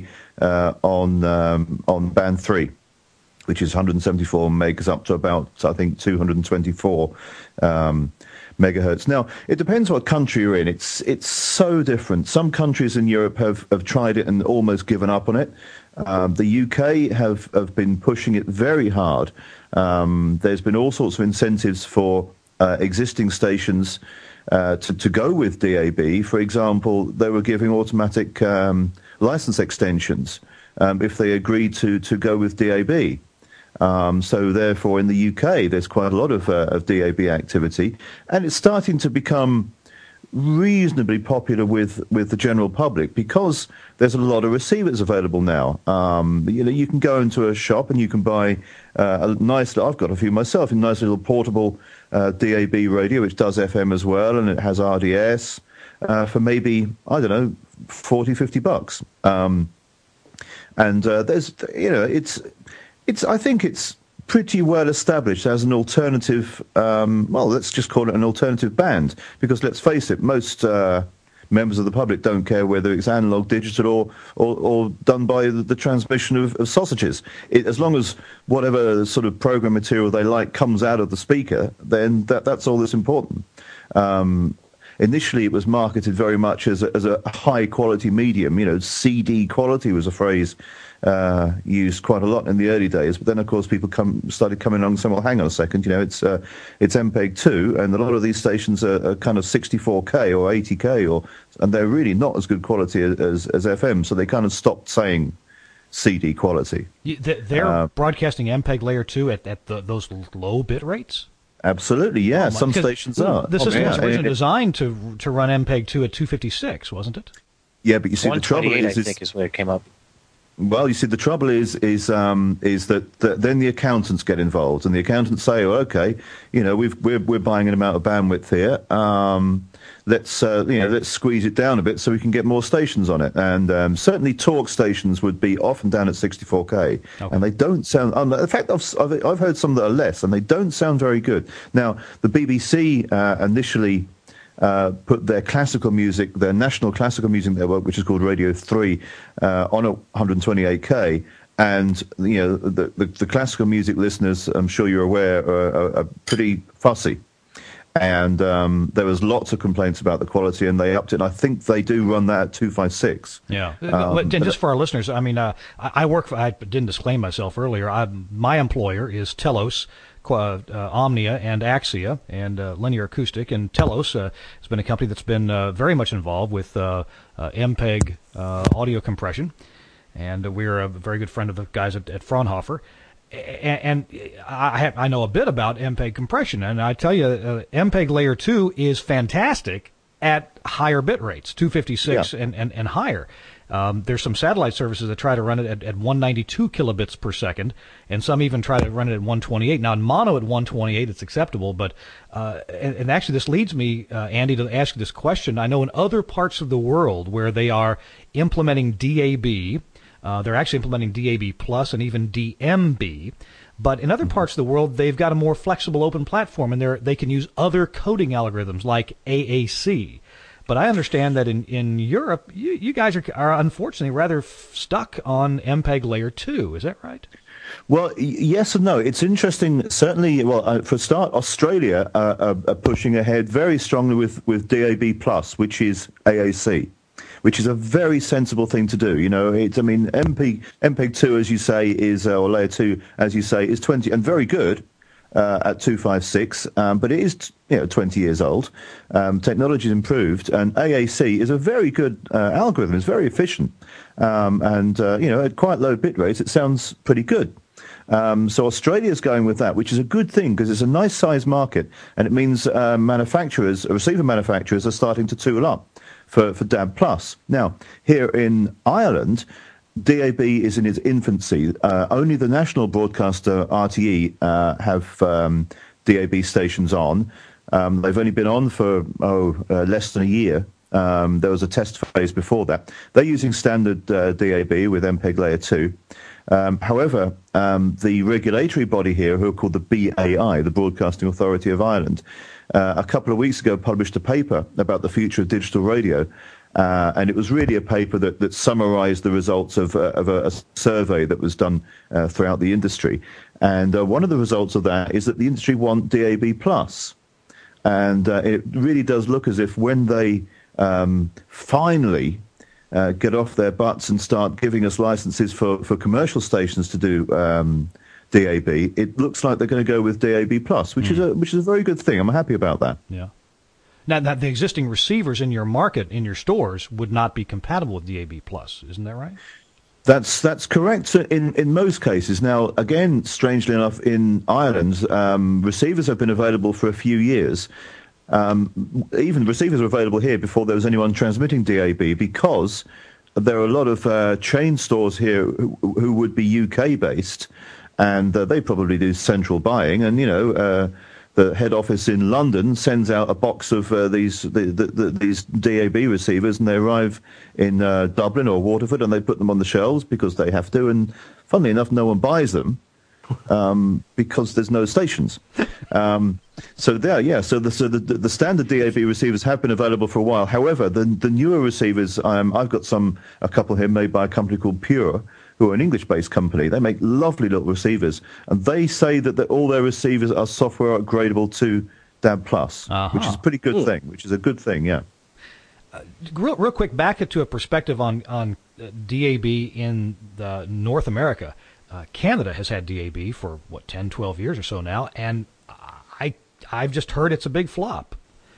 on Band 3. Which is 174 megs up to about, I think, 224 megahertz. Now, it depends what country you're in. It's so different. Some countries in Europe have tried it and almost given up on it. The UK have been pushing it very hard. There's been all sorts of incentives for existing stations to go with DAB. For example, they were giving automatic license extensions if they agreed to go with DAB. So therefore, in the UK, there's quite a lot of DAB activity, and it's starting to become reasonably popular with the general public because there's a lot of receivers available now. You can go into a shop and you can buy a nice. I've got a few myself. A nice little portable DAB radio which does FM as well, and it has RDS for maybe $40, $50. And there's I think it's pretty well established as an alternative, let's just call it an alternative band, because let's face it, most members of the public don't care whether it's analog, digital, or done by the transmission of sausages. As long as whatever sort of program material they like comes out of the speaker, then that's all that's important. Initially, it was marketed very much as a high-quality medium. CD quality was a phrase used quite a lot in the early days. But then, of course, people started coming along and saying, well, hang on a second, it's MPEG-2, and a lot of these stations are kind of 64K or 80K, and they're really not as good quality as FM, so they kind of stopped saying CD quality. They're broadcasting MPEG Layer 2 at those low bit rates? Absolutely, yeah. Some stations are. The system was originally designed to run MPEG-2 at 256, wasn't it? Yeah, but you see, the trouble is... I think is where it came up. Well, you see, the trouble is that then the accountants get involved, and the accountants say, "Oh, okay, we're buying an amount of bandwidth here. let's squeeze it down a bit so we can get more stations on it. And certainly talk stations would be often down at 64K, and they don't sound. In fact, I've heard some that are less, and they don't sound very good. Now, the BBC initially put their classical music, their national classical music network, which is called Radio 3, on at 128K. And the classical music listeners, I'm sure you're aware, are pretty fussy. And there was lots of complaints about the quality, and they upped it. And I think they do run that at 256. Yeah. And just for our listeners, I mean, I work for, I didn't disclaim myself earlier. My employer is Telos, Omnia, and Axia, and Linear Acoustic. And Telos has been a company that's been very much involved with MPEG audio compression. And we're a very good friend of the guys at Fraunhofer. And I know a bit about MPEG compression, and I tell you, MPEG Layer 2 is fantastic at higher bit rates, 256 and higher. There's some satellite services that try to run it at 192 kilobits per second, and some even try to run it at 128. Now, in mono at 128, it's acceptable, but and actually this leads me, Andy, to ask you this question. I know in other parts of the world where they are implementing DAB, they're actually implementing DAB Plus and even DMB. But in other parts of the world, they've got a more flexible open platform, and they can use other coding algorithms like AAC. But I understand that in Europe, you guys are unfortunately rather stuck on MPEG Layer 2. Is that right? Well, yes and no. It's interesting. Certainly, for a start, Australia are pushing ahead very strongly with DAB Plus, which is AAC, which is a very sensible thing to do. MPEG 2, as you say, or Layer 2, as you say, is 20 and very good at 256, but it is 20 years old. Technology's improved, and AAC is a very good algorithm. It's very efficient, and at quite low bit rates, it sounds pretty good. So Australia's going with that, which is a good thing because it's a nice size market, and it means receiver manufacturers are starting to tool up for DAB+. Now, here in Ireland, DAB is in its infancy. Only the national broadcaster RTE have DAB stations on. They've only been on for less than a year. There was a test phase before that. They're using standard DAB with MPEG Layer 2. However, the regulatory body here, who are called the BAI, the Broadcasting Authority of Ireland, a couple of weeks ago published a paper about the future of digital radio. And it was really a paper that summarized the results of a survey that was done throughout the industry. And one of the results of that is that the industry want DAB+. And it really does look as if when they finally get off their butts and start giving us licenses for commercial stations to do DAB, it looks like they're going to go with DAB+, which is a very good thing. I'm happy about that. Yeah. Now, the existing receivers in your market, in your stores, would not be compatible with DAB+, isn't that right? That's correct in most cases. Now, again, strangely enough, in Ireland, receivers have been available for a few years. Even receivers were available here before there was anyone transmitting DAB, because there are a lot of chain stores here who would be UK-based, and they probably do central buying, and, the head office in London sends out a box of these DAB receivers, and they arrive in Dublin or Waterford, and they put them on the shelves because they have to. And funnily enough, no one buys them because there's no stations. So the standard DAB receivers have been available for a while. However, the newer receivers, I've got a couple here made by a company called Pure, who are an English-based company. They make lovely little receivers, and they say that all their receivers are software upgradable to DAB+, which is a pretty good thing, which is a good thing, yeah. Real quick, back to a perspective on DAB in North America. Canada has had DAB for, 10, 12 years or so now, and I've just heard it's a big flop.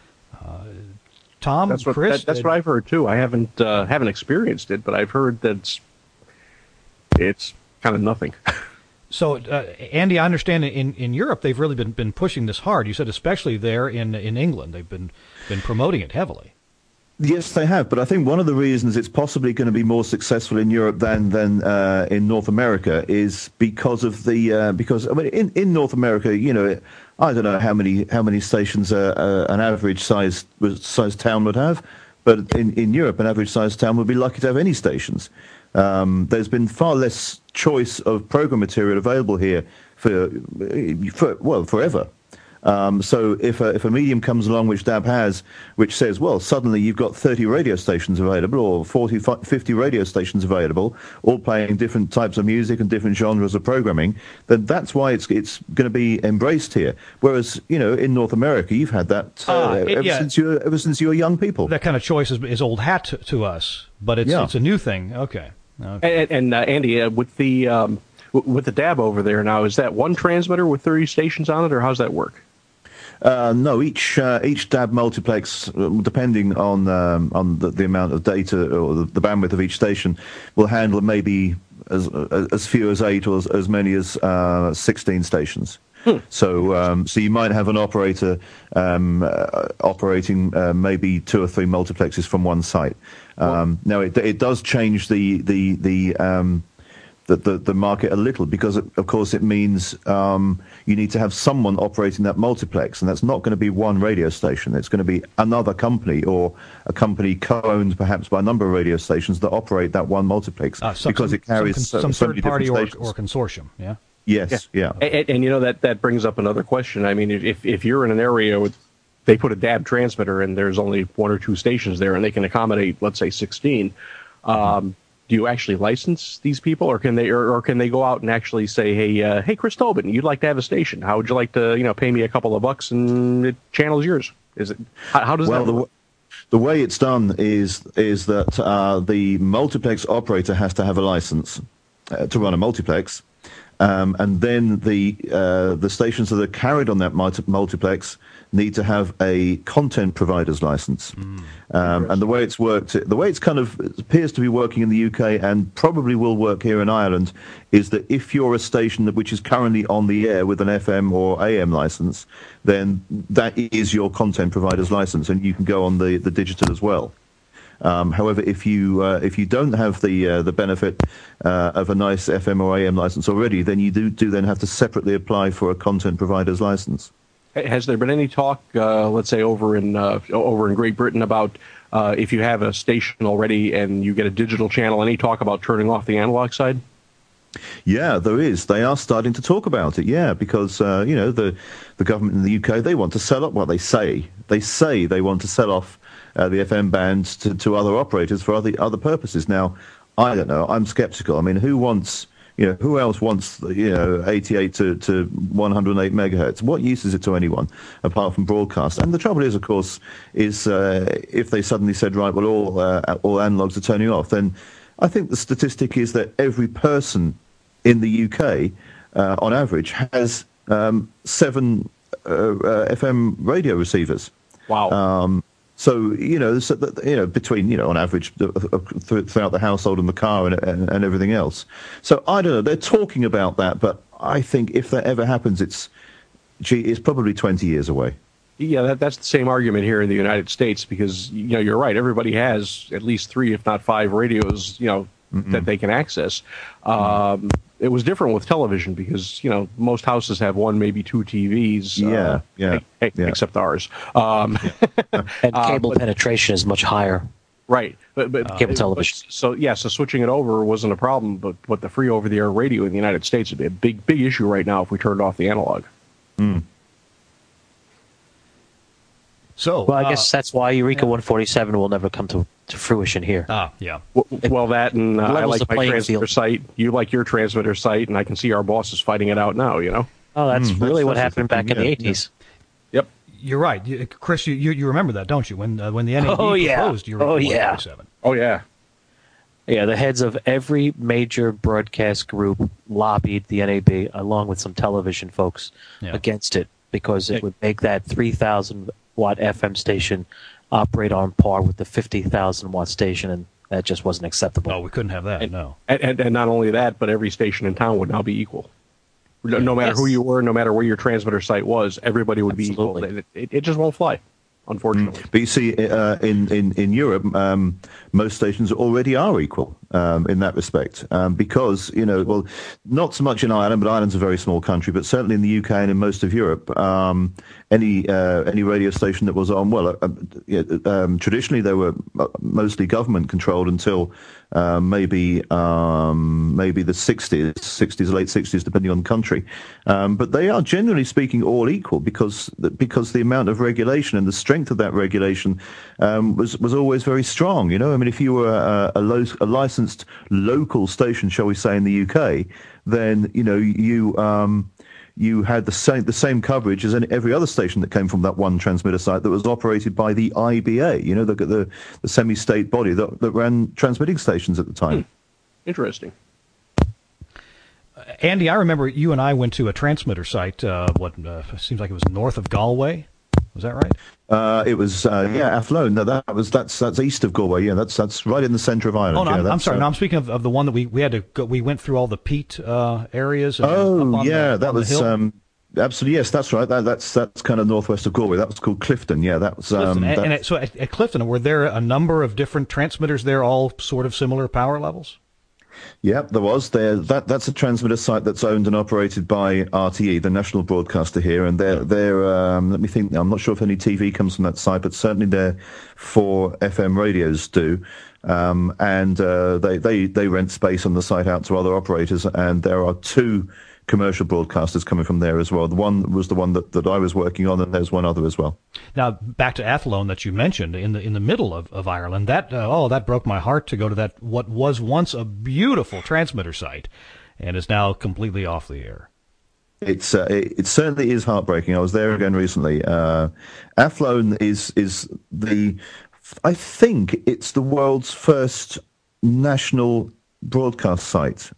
Tom, Chris? That's what I've heard, too. I haven't experienced it, but I've heard that it's kind of nothing. So, Andy, I understand in Europe they've really been pushing this hard. You said especially there in England they've been promoting it heavily. Yes, they have. But I think one of the reasons it's possibly going to be more successful in Europe than in North America is because of in North America, I don't know how many stations an average sized town would have, but in Europe, an average sized town would be lucky to have any stations. There's been far less choice of program material available here forever. So if a medium comes along, which DAB has, which says, well, suddenly you've got 30 radio stations available or 40, 50 radio stations available, all playing different types of music and different genres of programming, then that's why it's going to be embraced here. Whereas, in North America, you've had that ever since you were young people. That kind of choice is old hat to us, but it's a new thing. Okay. And Andy, with the DAB over there now, is that one transmitter with 30 stations on it, or how's that work? No, each DAB multiplex, depending on the amount of data or the bandwidth of each station, will handle maybe as few as 8 or as many as 16 stations. So you might have an operator operating maybe 2 or 3 multiplexes from one site. Now it does change the market a little, because of course it means you need to have someone operating that multiplex, and that's not going to be one radio station. It's going to be another company, or a company co-owned perhaps by a number of radio stations that operate that one multiplex, because it carries some third party or consortium. Yeah. Yes. Yeah. And that brings up another question. I mean, if you're in an area with, they put a DAB transmitter and there's only 1 or 2 stations there, and they can accommodate, let's say, 16. Do you actually license these people, or can they go out and actually say, hey, Chris Tobin, you'd like to have a station? How would you like to, pay me a couple of bucks and the channel's yours? Is it? How does that work? The way it's done is that the multiplex operator has to have a license to run a multiplex, and then the stations that are carried on that multiplex need to have a content provider's license. And the way it's worked, the way it's kind of appears to be working in the UK and probably will work here in Ireland, is that if you're a station which is currently on the air with an FM or AM license, then that is your content provider's license, and you can go on the digital as well. However, if you don't have the benefit of a nice FM or AM license already, then you do then have to separately apply for a content provider's license. Has there been any talk, let's say over in Great Britain, about if you have a station already and you get a digital channel, any talk about turning off the analog side? Yeah, there is. They are starting to talk about it. Yeah, because the government in the UK, they want to sell up what they say. They say they want to sell off the FM bands to other operators for other purposes. Now, I don't know. I'm skeptical. I mean, who else wants 88 to 108 megahertz? What use is it to anyone apart from broadcast? And the trouble is, of course, if they suddenly said, right, well, all analogs are turning off, then I think the statistic is that every person in the UK, on average, has 7 FM radio receivers. Wow. So between on average throughout the household and the car and everything else. So I don't know. They're talking about that, but I think if that ever happens, it's probably 20 years away. Yeah, that's the same argument here in the United States, because you're right. Everybody has at least 3, if not 5, radios that they can access. It was different with television because most houses have 1, maybe 2 TVs. Except ours. And cable penetration is much higher. Right, but cable television. So switching it over wasn't a problem. But what the free over-the-air radio in the United States would be a big issue right now if we turned off the analog. So, well, I guess that's why Eureka 147 will never come to fruition here. Yeah. Well, that and I like my transmitter field. site. You like your transmitter site, and I can see our bosses fighting it out now. Oh, that's really what happened back in the 80s. Yeah. Yep. You're right, Chris. You remember that, don't you? When the NAB proposed Eureka 147. Oh yeah. Yeah, the heads of every major broadcast group lobbied the NAB, along with some television folks, against it, because it would make that 3,000-watt FM station operate on par with the 50,000-watt station, and that just wasn't acceptable. No, we couldn't have that, no. And not only that, but every station in town would now be equal. No matter who you were, no matter where your transmitter site was, everybody would be equal. It just won't fly. unfortunately. But you see, in Europe, most stations already are equal in that respect, because not so much in Ireland, but Ireland's a very small country. But certainly in the UK and in most of Europe, any radio station that was on, traditionally they were mostly government controlled until maybe the 60s, late 60s, depending on the country. But they are generally speaking all equal because the amount of regulation and the strength of that regulation was always very strong. I mean, if you were a licensed local station, shall we say, in the UK, then you had the same coverage as every other station that came from that one transmitter site that was operated by the IBA, the semi-state body that ran transmitting stations at the time. Interesting. Andy, I remember you and I went to a transmitter site, seems like it was north of Galway. Was that right? It was, Athlone. No, that's east of Galway. Yeah, that's right in the centre of Ireland. Oh, no, yeah, I'm sorry. No, I'm speaking of the one that we had to go. We went through all the peat areas. That was absolutely, yes, that's right. That's kind of northwest of Galway. That was called Clifton. Yeah, that was. Clifton. So at Clifton, were there a number of different transmitters there, all sort of similar power levels? Yeah, there was. That's a transmitter site that's owned and operated by RTE, the national broadcaster here, and they're let me think. I'm not sure if any TV comes from that site, but certainly their 4 FM radios do, and they rent space on the site out to other operators, and there are 2 commercial broadcasters coming from there as well. The one was the one that I was working on, and there's one other as well. Now, back to Athlone that you mentioned in the middle of Ireland. That broke my heart to go to that what was once a beautiful transmitter site, and is now completely off the air. It certainly is heartbreaking. I was there again recently. Athlone is I think it's the world's first national broadcast site.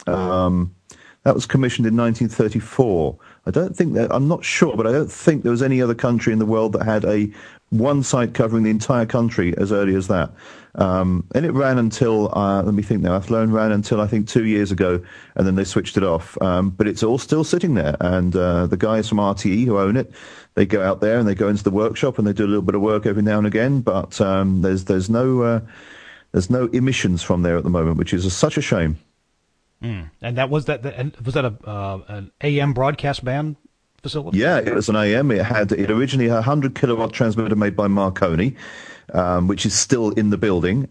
That was commissioned in 1934. I'm not sure, but I don't think there was any other country in the world that had one site covering the entire country as early as that. And it ran until, let me think now, Athlone ran until I think 2 years ago, and then they switched it off. But it's all still sitting there. And the guys from RTE who own it, they go out there and they go into the workshop and they do a little bit of work every now and again. But there's no emissions from there at the moment, which is such a shame. And was that an AM broadcast band facility? Yeah, it was an AM. It originally had a 100 kilowatt transmitter made by Marconi, which is still in the building.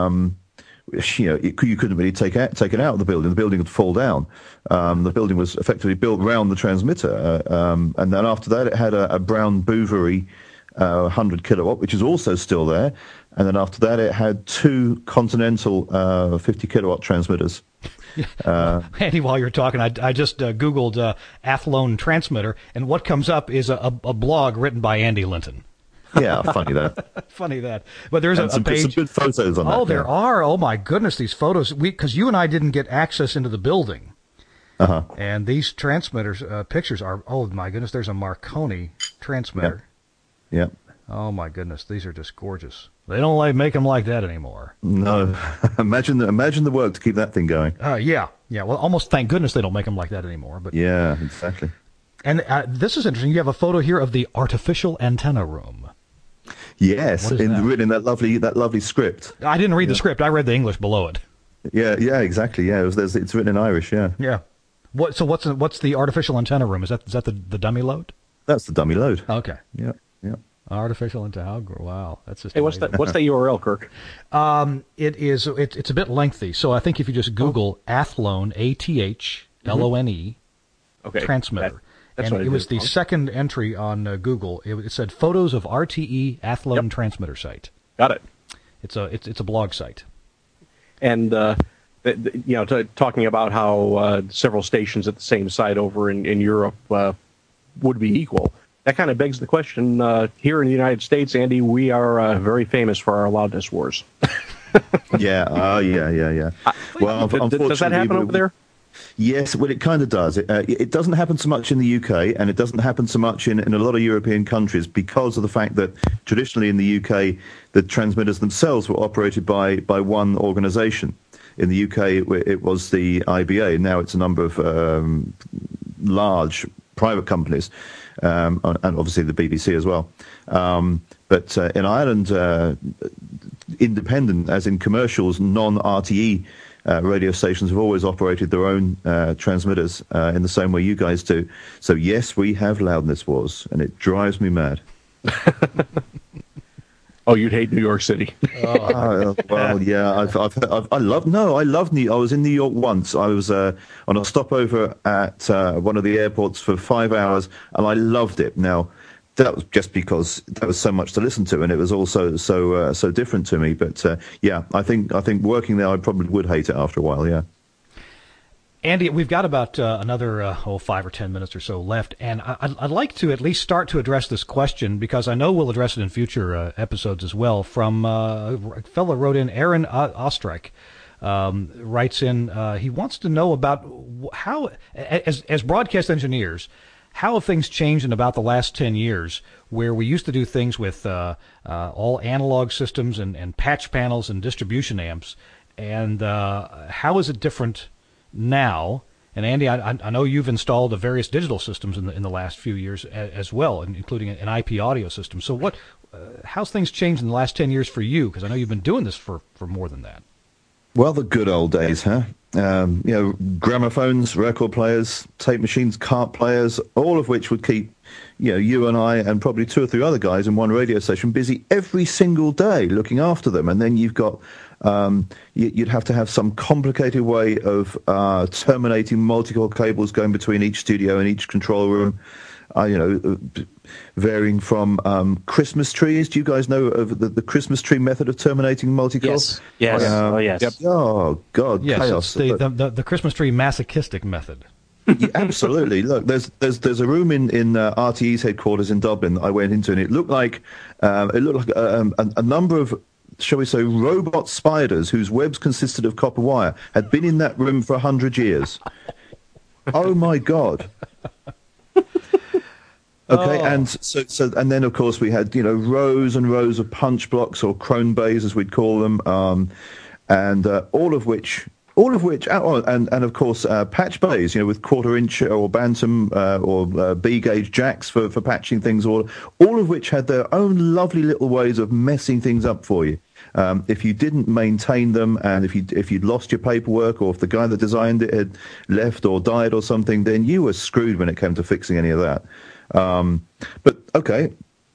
You couldn't really take it out of the building. The building would fall down. The building was effectively built round the transmitter, and then after that, it had a Brown Boveri 100 kilowatt, which is also still there. And then after that, it had 2 Continental 50 kilowatt transmitters. Andy, while you're talking, I just Googled Athlone transmitter, and what comes up is a blog written by Andy Linton. Yeah, funny that. Funny that. But there's a page. Some good photos on that. Oh, there are. Oh, my goodness, these photos. Because you and I didn't get access into the building. Uh-huh. And these transmitters, pictures are, oh, my goodness, there's a Marconi transmitter. Yeah. Oh, my goodness, these are just gorgeous. They don't make them like that anymore. No. Imagine the work to keep that thing going. Yeah. Well, almost thank goodness they don't make them like that anymore. But yeah, exactly. And this is interesting. You have a photo here of the artificial antenna room. Yes, written in that lovely script. I didn't read the script. I read the English below it. Yeah, exactly. Yeah, it's written in Irish. Yeah. Yeah. So what's the artificial antenna room? Is that the dummy load? That's the dummy load. Okay. Yeah. Artificial antenna. Wow, that's just. Hey, what's that URL, Kirk? It's a bit lengthy. So I think if you just Google Athlone, ATHLONE, transmitter. That's and it was the second entry on Google. It said photos of RTE Athlone transmitter site. Got it. It's a blog site. And talking about how several stations at the same site over in Europe would be equal. That kind of begs the question. Here in the United States, Andy, we are very famous for our loudness wars. Yeah. Well, does that happen over there? Yes, well, it kind of does. It doesn't happen so much in the UK, and it doesn't happen so much in a lot of European countries because of the fact that traditionally in the UK, the transmitters themselves were operated by one organisation. In the UK, it was the IBA. Now it's a number of large private companies. and obviously the BBC as well. But in Ireland, independent, as in commercials, non-RTE radio stations have always operated their own transmitters in the same way you guys do. So yes, we have loudness wars, and it drives me mad. Oh, you'd hate New York City. Well, yeah, I love New. I was in New York once. I was on a stopover at one of the airports for 5 hours, and I loved it. Now, that was just because there was so much to listen to, and it was also so different to me. But yeah, I think working there, I probably would hate it after a while. Yeah. Andy, we've got about another 5 or 10 minutes or so left, and I'd like to at least start to address this question, because I know we'll address it in future episodes as well, from a fellow wrote in, Aaron Ostrich, writes in, he wants to know about how, as broadcast engineers, how have things changed in about the last 10 years, where we used to do things with all analog systems and patch panels and distribution amps, and how is it different now? And Andy, I know you've installed various digital systems in the last few years as well, including an IP audio system. So how's things changed in the last 10 years for you? Because I know you've been doing this for more than that. Well, the good old days, huh? Gramophones, record players, tape machines, cart players, all of which would keep you and I and probably 2 or 3 other guys in one radio station busy every single day looking after them. And then you've got you'd have to have some complicated way of terminating multi-core cables going between each studio and each control room. Varying from Christmas trees. Do you guys know of the Christmas tree method of terminating multi-core? Yes. Yes. Yes. Yep. Oh God, yes, chaos. It's the Christmas tree masochistic method. Yeah, absolutely. Look, there's a room in RTE's headquarters in Dublin that I went into, and it looked like a number of, shall we say, robot spiders whose webs consisted of copper wire had been in that room for 100 years. Oh my God. Okay, and so then of course we had rows and rows of punch blocks, or crone bays as we'd call them, and all of which, and of course patch bays, with 1/4 inch or bantam or B gauge jacks for patching things, all of which had their own lovely little ways of messing things up for you. If you didn't maintain them, and if you'd lost your paperwork, or if the guy that designed it had left or died or something, then you were screwed when it came to fixing any of that. But okay,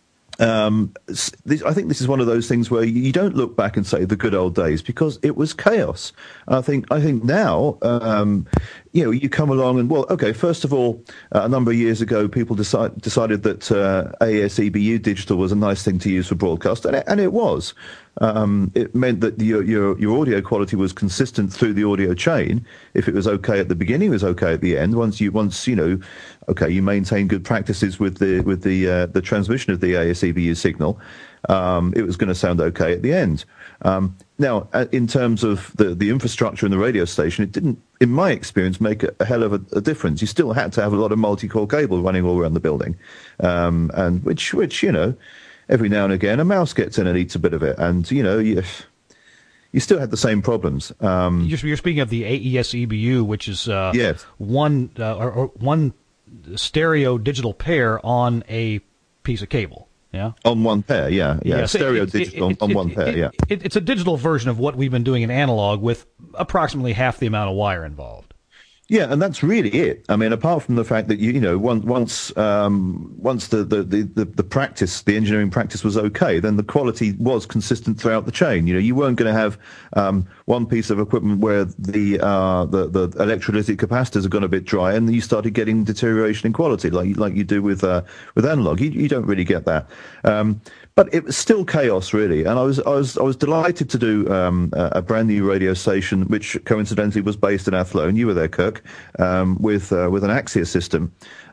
I think this is one of those things where you don't look back and say the good old days, because it was chaos. I think now, you come along and, well, okay, first of all, a number of years ago, people decided that AES-EBU digital was a nice thing to use for broadcast, and it was. It meant that your audio quality was consistent through the audio chain. If it was okay at the beginning, it was okay at the end. Once you maintain good practices with the transmission of the AES-EBU signal, it was going to sound okay at the end. Now, in terms of the infrastructure in the radio station, it didn't, in my experience, make a hell of a difference. You still had to have a lot of multi-core cable running all around the building, and which every now and again, a mouse gets in and eats a bit of it, and you still had the same problems. You're speaking of the AES-EBU, which is yes. one stereo digital pair on a piece of cable. Yeah, on one pair. Yeah. Stereo digital on one pair. Yeah, it's a digital version of what we've been doing in analog, with approximately half the amount of wire involved. Yeah, and that's really it. I mean, apart from the fact that once the practice, the engineering practice was okay, then the quality was consistent throughout the chain. You weren't going to have one piece of equipment where the electrolytic capacitors had gone a bit dry, and you started getting deterioration in quality, like you do with analog. You don't really get that. But it was still chaos, really, and I was delighted to do a brand new radio station, which coincidentally was based in Athlone. You were there, Kirk, with an Axia system.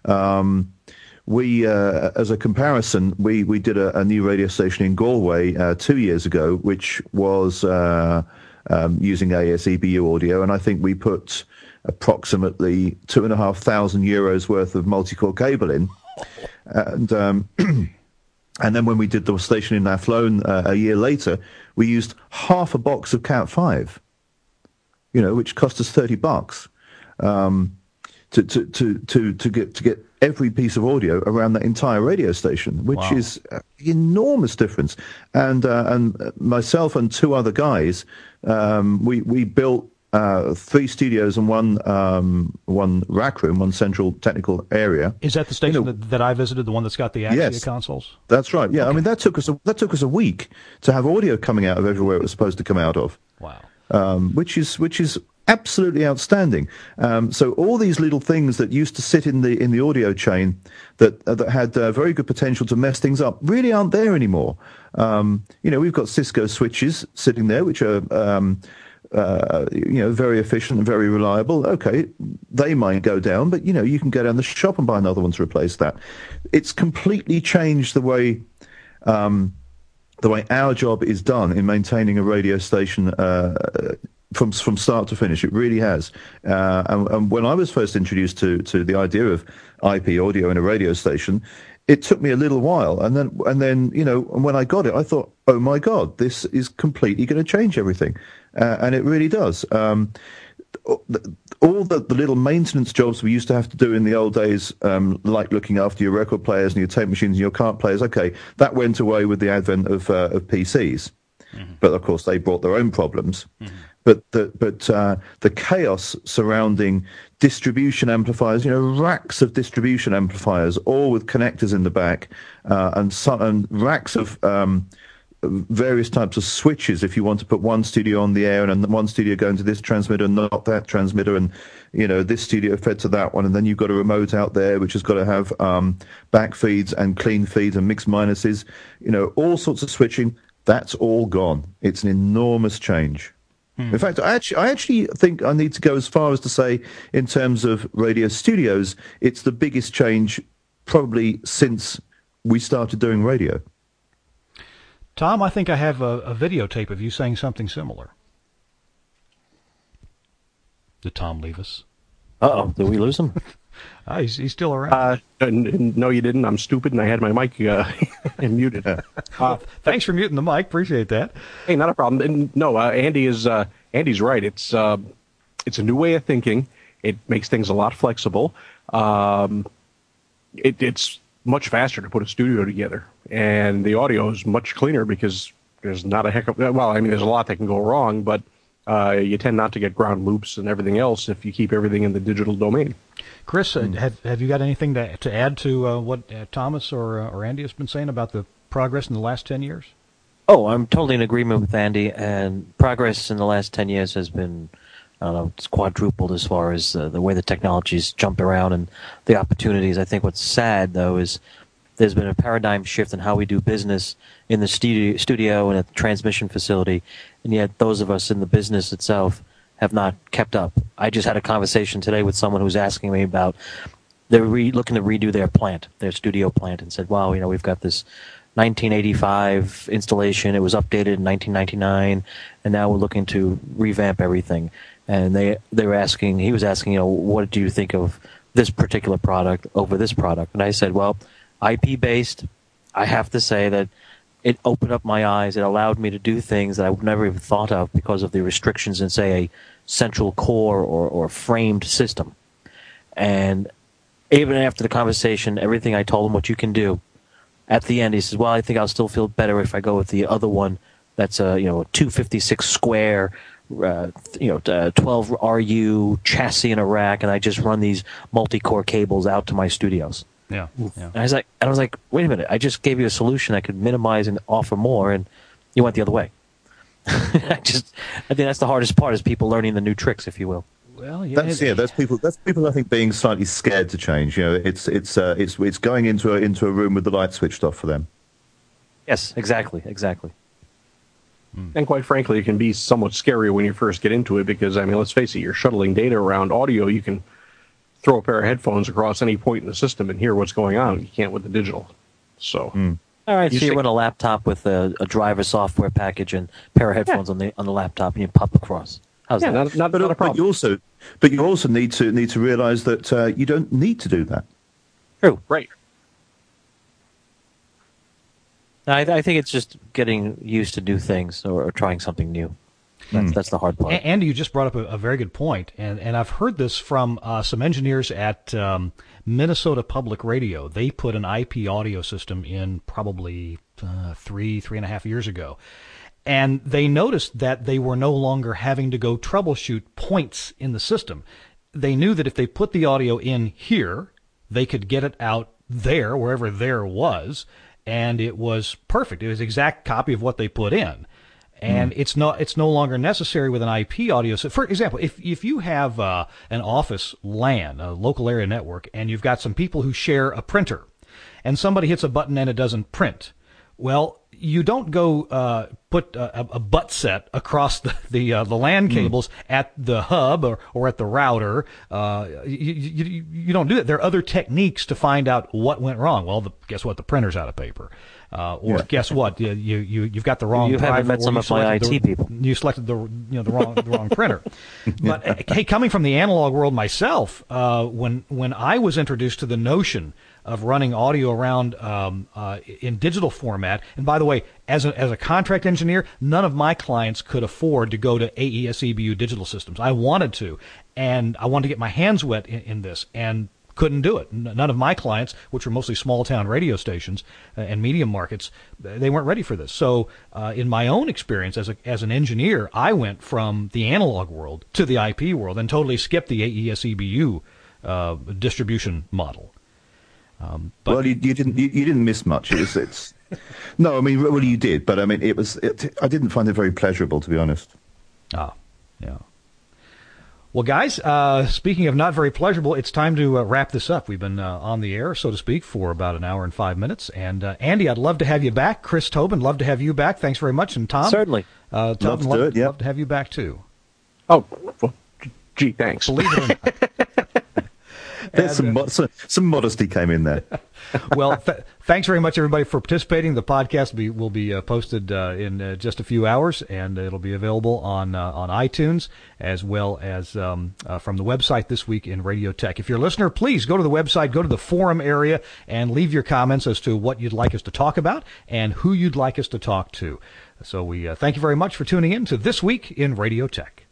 We, as a comparison, we did a new radio station in Galway 2 years ago, which was using AES-EBU audio, and I think we put approximately €2,500 worth of multi-core cable in, and. And then when we did the station in Athlone a year later, we used half a box of Cat 5, which cost us $30 to get every piece of audio around that entire radio station, which is an enormous difference. And myself and two other guys, we built 3 studios and one rack room, one central technical area. Is that the station that I visited, the one that's got the Axia consoles? That's right. Yeah, okay. I mean that took us a week to have audio coming out of everywhere it was supposed to come out of. Wow. Which is absolutely outstanding. So all these little things that used to sit in the audio chain that had very good potential to mess things up really aren't there anymore. We've got Cisco switches sitting there, which are very efficient and very reliable. Okay, they might go down, but you can go down the shop and buy another one to replace that. It's completely changed the way our job is done in maintaining a radio station from start to finish. It really has. And when I was first introduced to the idea of IP audio in a radio station, it took me a little while, and then when I got it, I thought, oh my God, this is completely going to change everything, and it really does. All the little maintenance jobs we used to have to do in the old days, like looking after your record players and your tape machines and your cart players, okay, that went away with the advent of PCs. Mm-hmm. But of course, they brought their own problems. Mm-hmm. But the chaos surrounding distribution amplifiers, racks of distribution amplifiers, all with connectors in the back, and racks of various types of switches if you want to put one studio on the air and one studio going to this transmitter and not that transmitter, and this studio fed to that one, and then you've got a remote out there which has got to have back feeds and clean feeds and mixed minuses, all sorts of switching. That's all gone. It's an enormous change. In fact, I actually think I need to go as far as to say, in terms of radio studios, it's the biggest change probably since we started doing radio. Tom, I think I have a videotape of you saying something similar. Did Tom leave us? Uh-oh, did we lose him? He's still around. No, you didn't. I'm stupid, and I had my mic muted. Thanks for muting the mic. Appreciate that. Hey, not a problem. And no, Andy's right. It's a new way of thinking. It makes things a lot flexible. It's much faster to put a studio together, and the audio is much cleaner because there's not a heck of there's a lot that can go wrong, but you tend not to get ground loops and everything else if you keep everything in the digital domain. Chris, have you got anything to add to what Thomas or Andy has been saying about the progress in the last 10 years? Oh, I'm totally in agreement with Andy, and progress in the last 10 years has been, it's quadrupled as far as the way the technology's jumped around and the opportunities. I think what's sad, though, is there's been a paradigm shift in how we do business in the studio and at the transmission facility, and yet those of us in the business itself have not kept up. I just had a conversation today with someone who was asking me about they're looking to redo their studio plant, and said, "Wow, we've got this 1985 installation. It was updated in 1999, and now we're looking to revamp everything." And he was asking, what do you think of this particular product over this product? And I said, well, IP based, I have to say that it opened up my eyes. It allowed me to do things that I would never even thought of because of the restrictions in, say, a central core or framed system. And even after the conversation, everything I told him what you can do, at the end he says, well, I think I'll still feel better if I go with the other one that's a 256 square 12 RU chassis in a rack, and I just run these multi-core cables out to my studios. Yeah. And I was like, wait a minute, I just gave you a solution I could minimize and offer more, and you went the other way. I think that's the hardest part, is people learning the new tricks, if you will. Well, yeah, that's people. I think being slightly scared to change. It's going into a room with the light switched off for them. Yes, exactly. And quite frankly, it can be somewhat scary when you first get into it because, let's face it, you're shuttling data around audio. You can throw a pair of headphones across any point in the system and hear what's going on. You can't with the digital. So, all right, so you run a laptop with a driver software package and a pair of headphones on the laptop, and you pop across. How's that? Not a problem. But you also need to realize that you don't need to do that. True. Right. I think it's just getting used to new things or trying something new. That's the hard part. Andy, you just brought up a very good point, and I've heard this from some engineers at Minnesota Public Radio. They put an IP audio system in probably 3.5 years ago, and they noticed that they were no longer having to go troubleshoot points in the system. They knew that if they put the audio in here, they could get it out there, wherever there was, and it was perfect. It was an exact copy of what they put in. And it's no longer necessary with an IP audio. So, for example, if you have an office LAN, a local area network, and you've got some people who share a printer, and somebody hits a button and it doesn't print, well, you don't go put a butt set across the LAN cables at the hub or at the router. You don't do that. There are other techniques to find out what went wrong. Well, guess what? The printer's out of paper. Guess what? You've got the wrong. You haven't met some of my IT people. You selected the wrong printer. But hey, coming from the analog world myself, when I was introduced to the notion of running audio around in digital format, and by the way, as a contract engineer, none of my clients could afford to go to AES-EBU digital systems. I wanted to, and I wanted to get my hands wet in this, and couldn't do it. None of my clients, which were mostly small-town radio stations and medium markets, they weren't ready for this. So in my own experience as an engineer, I went from the analog world to the IP world and totally skipped the AES-EBU distribution model. Well, you didn't miss much. It's no, I mean, well, you did, but I mean, I didn't find it very pleasurable, to be honest. Ah, yeah. Well, guys, speaking of not very pleasurable, it's time to wrap this up. We've been on the air, so to speak, for about an hour and 5 minutes. And Andy, I'd love to have you back. Chris Tobin, love to have you back. Thanks very much. And Tom, certainly, love to do it. Yeah, love to have you back too. Oh, well, gee, thanks. Believe it or not. There's some modesty came in there. Well, thanks very much, everybody, for participating. The podcast will be posted in just a few hours, and it'll be available on iTunes as well as from the website This Week in Radio Tech. If you're a listener, please go to the website, go to the forum area, and leave your comments as to what you'd like us to talk about and who you'd like us to talk to. So we thank you very much for tuning in to This Week in Radio Tech.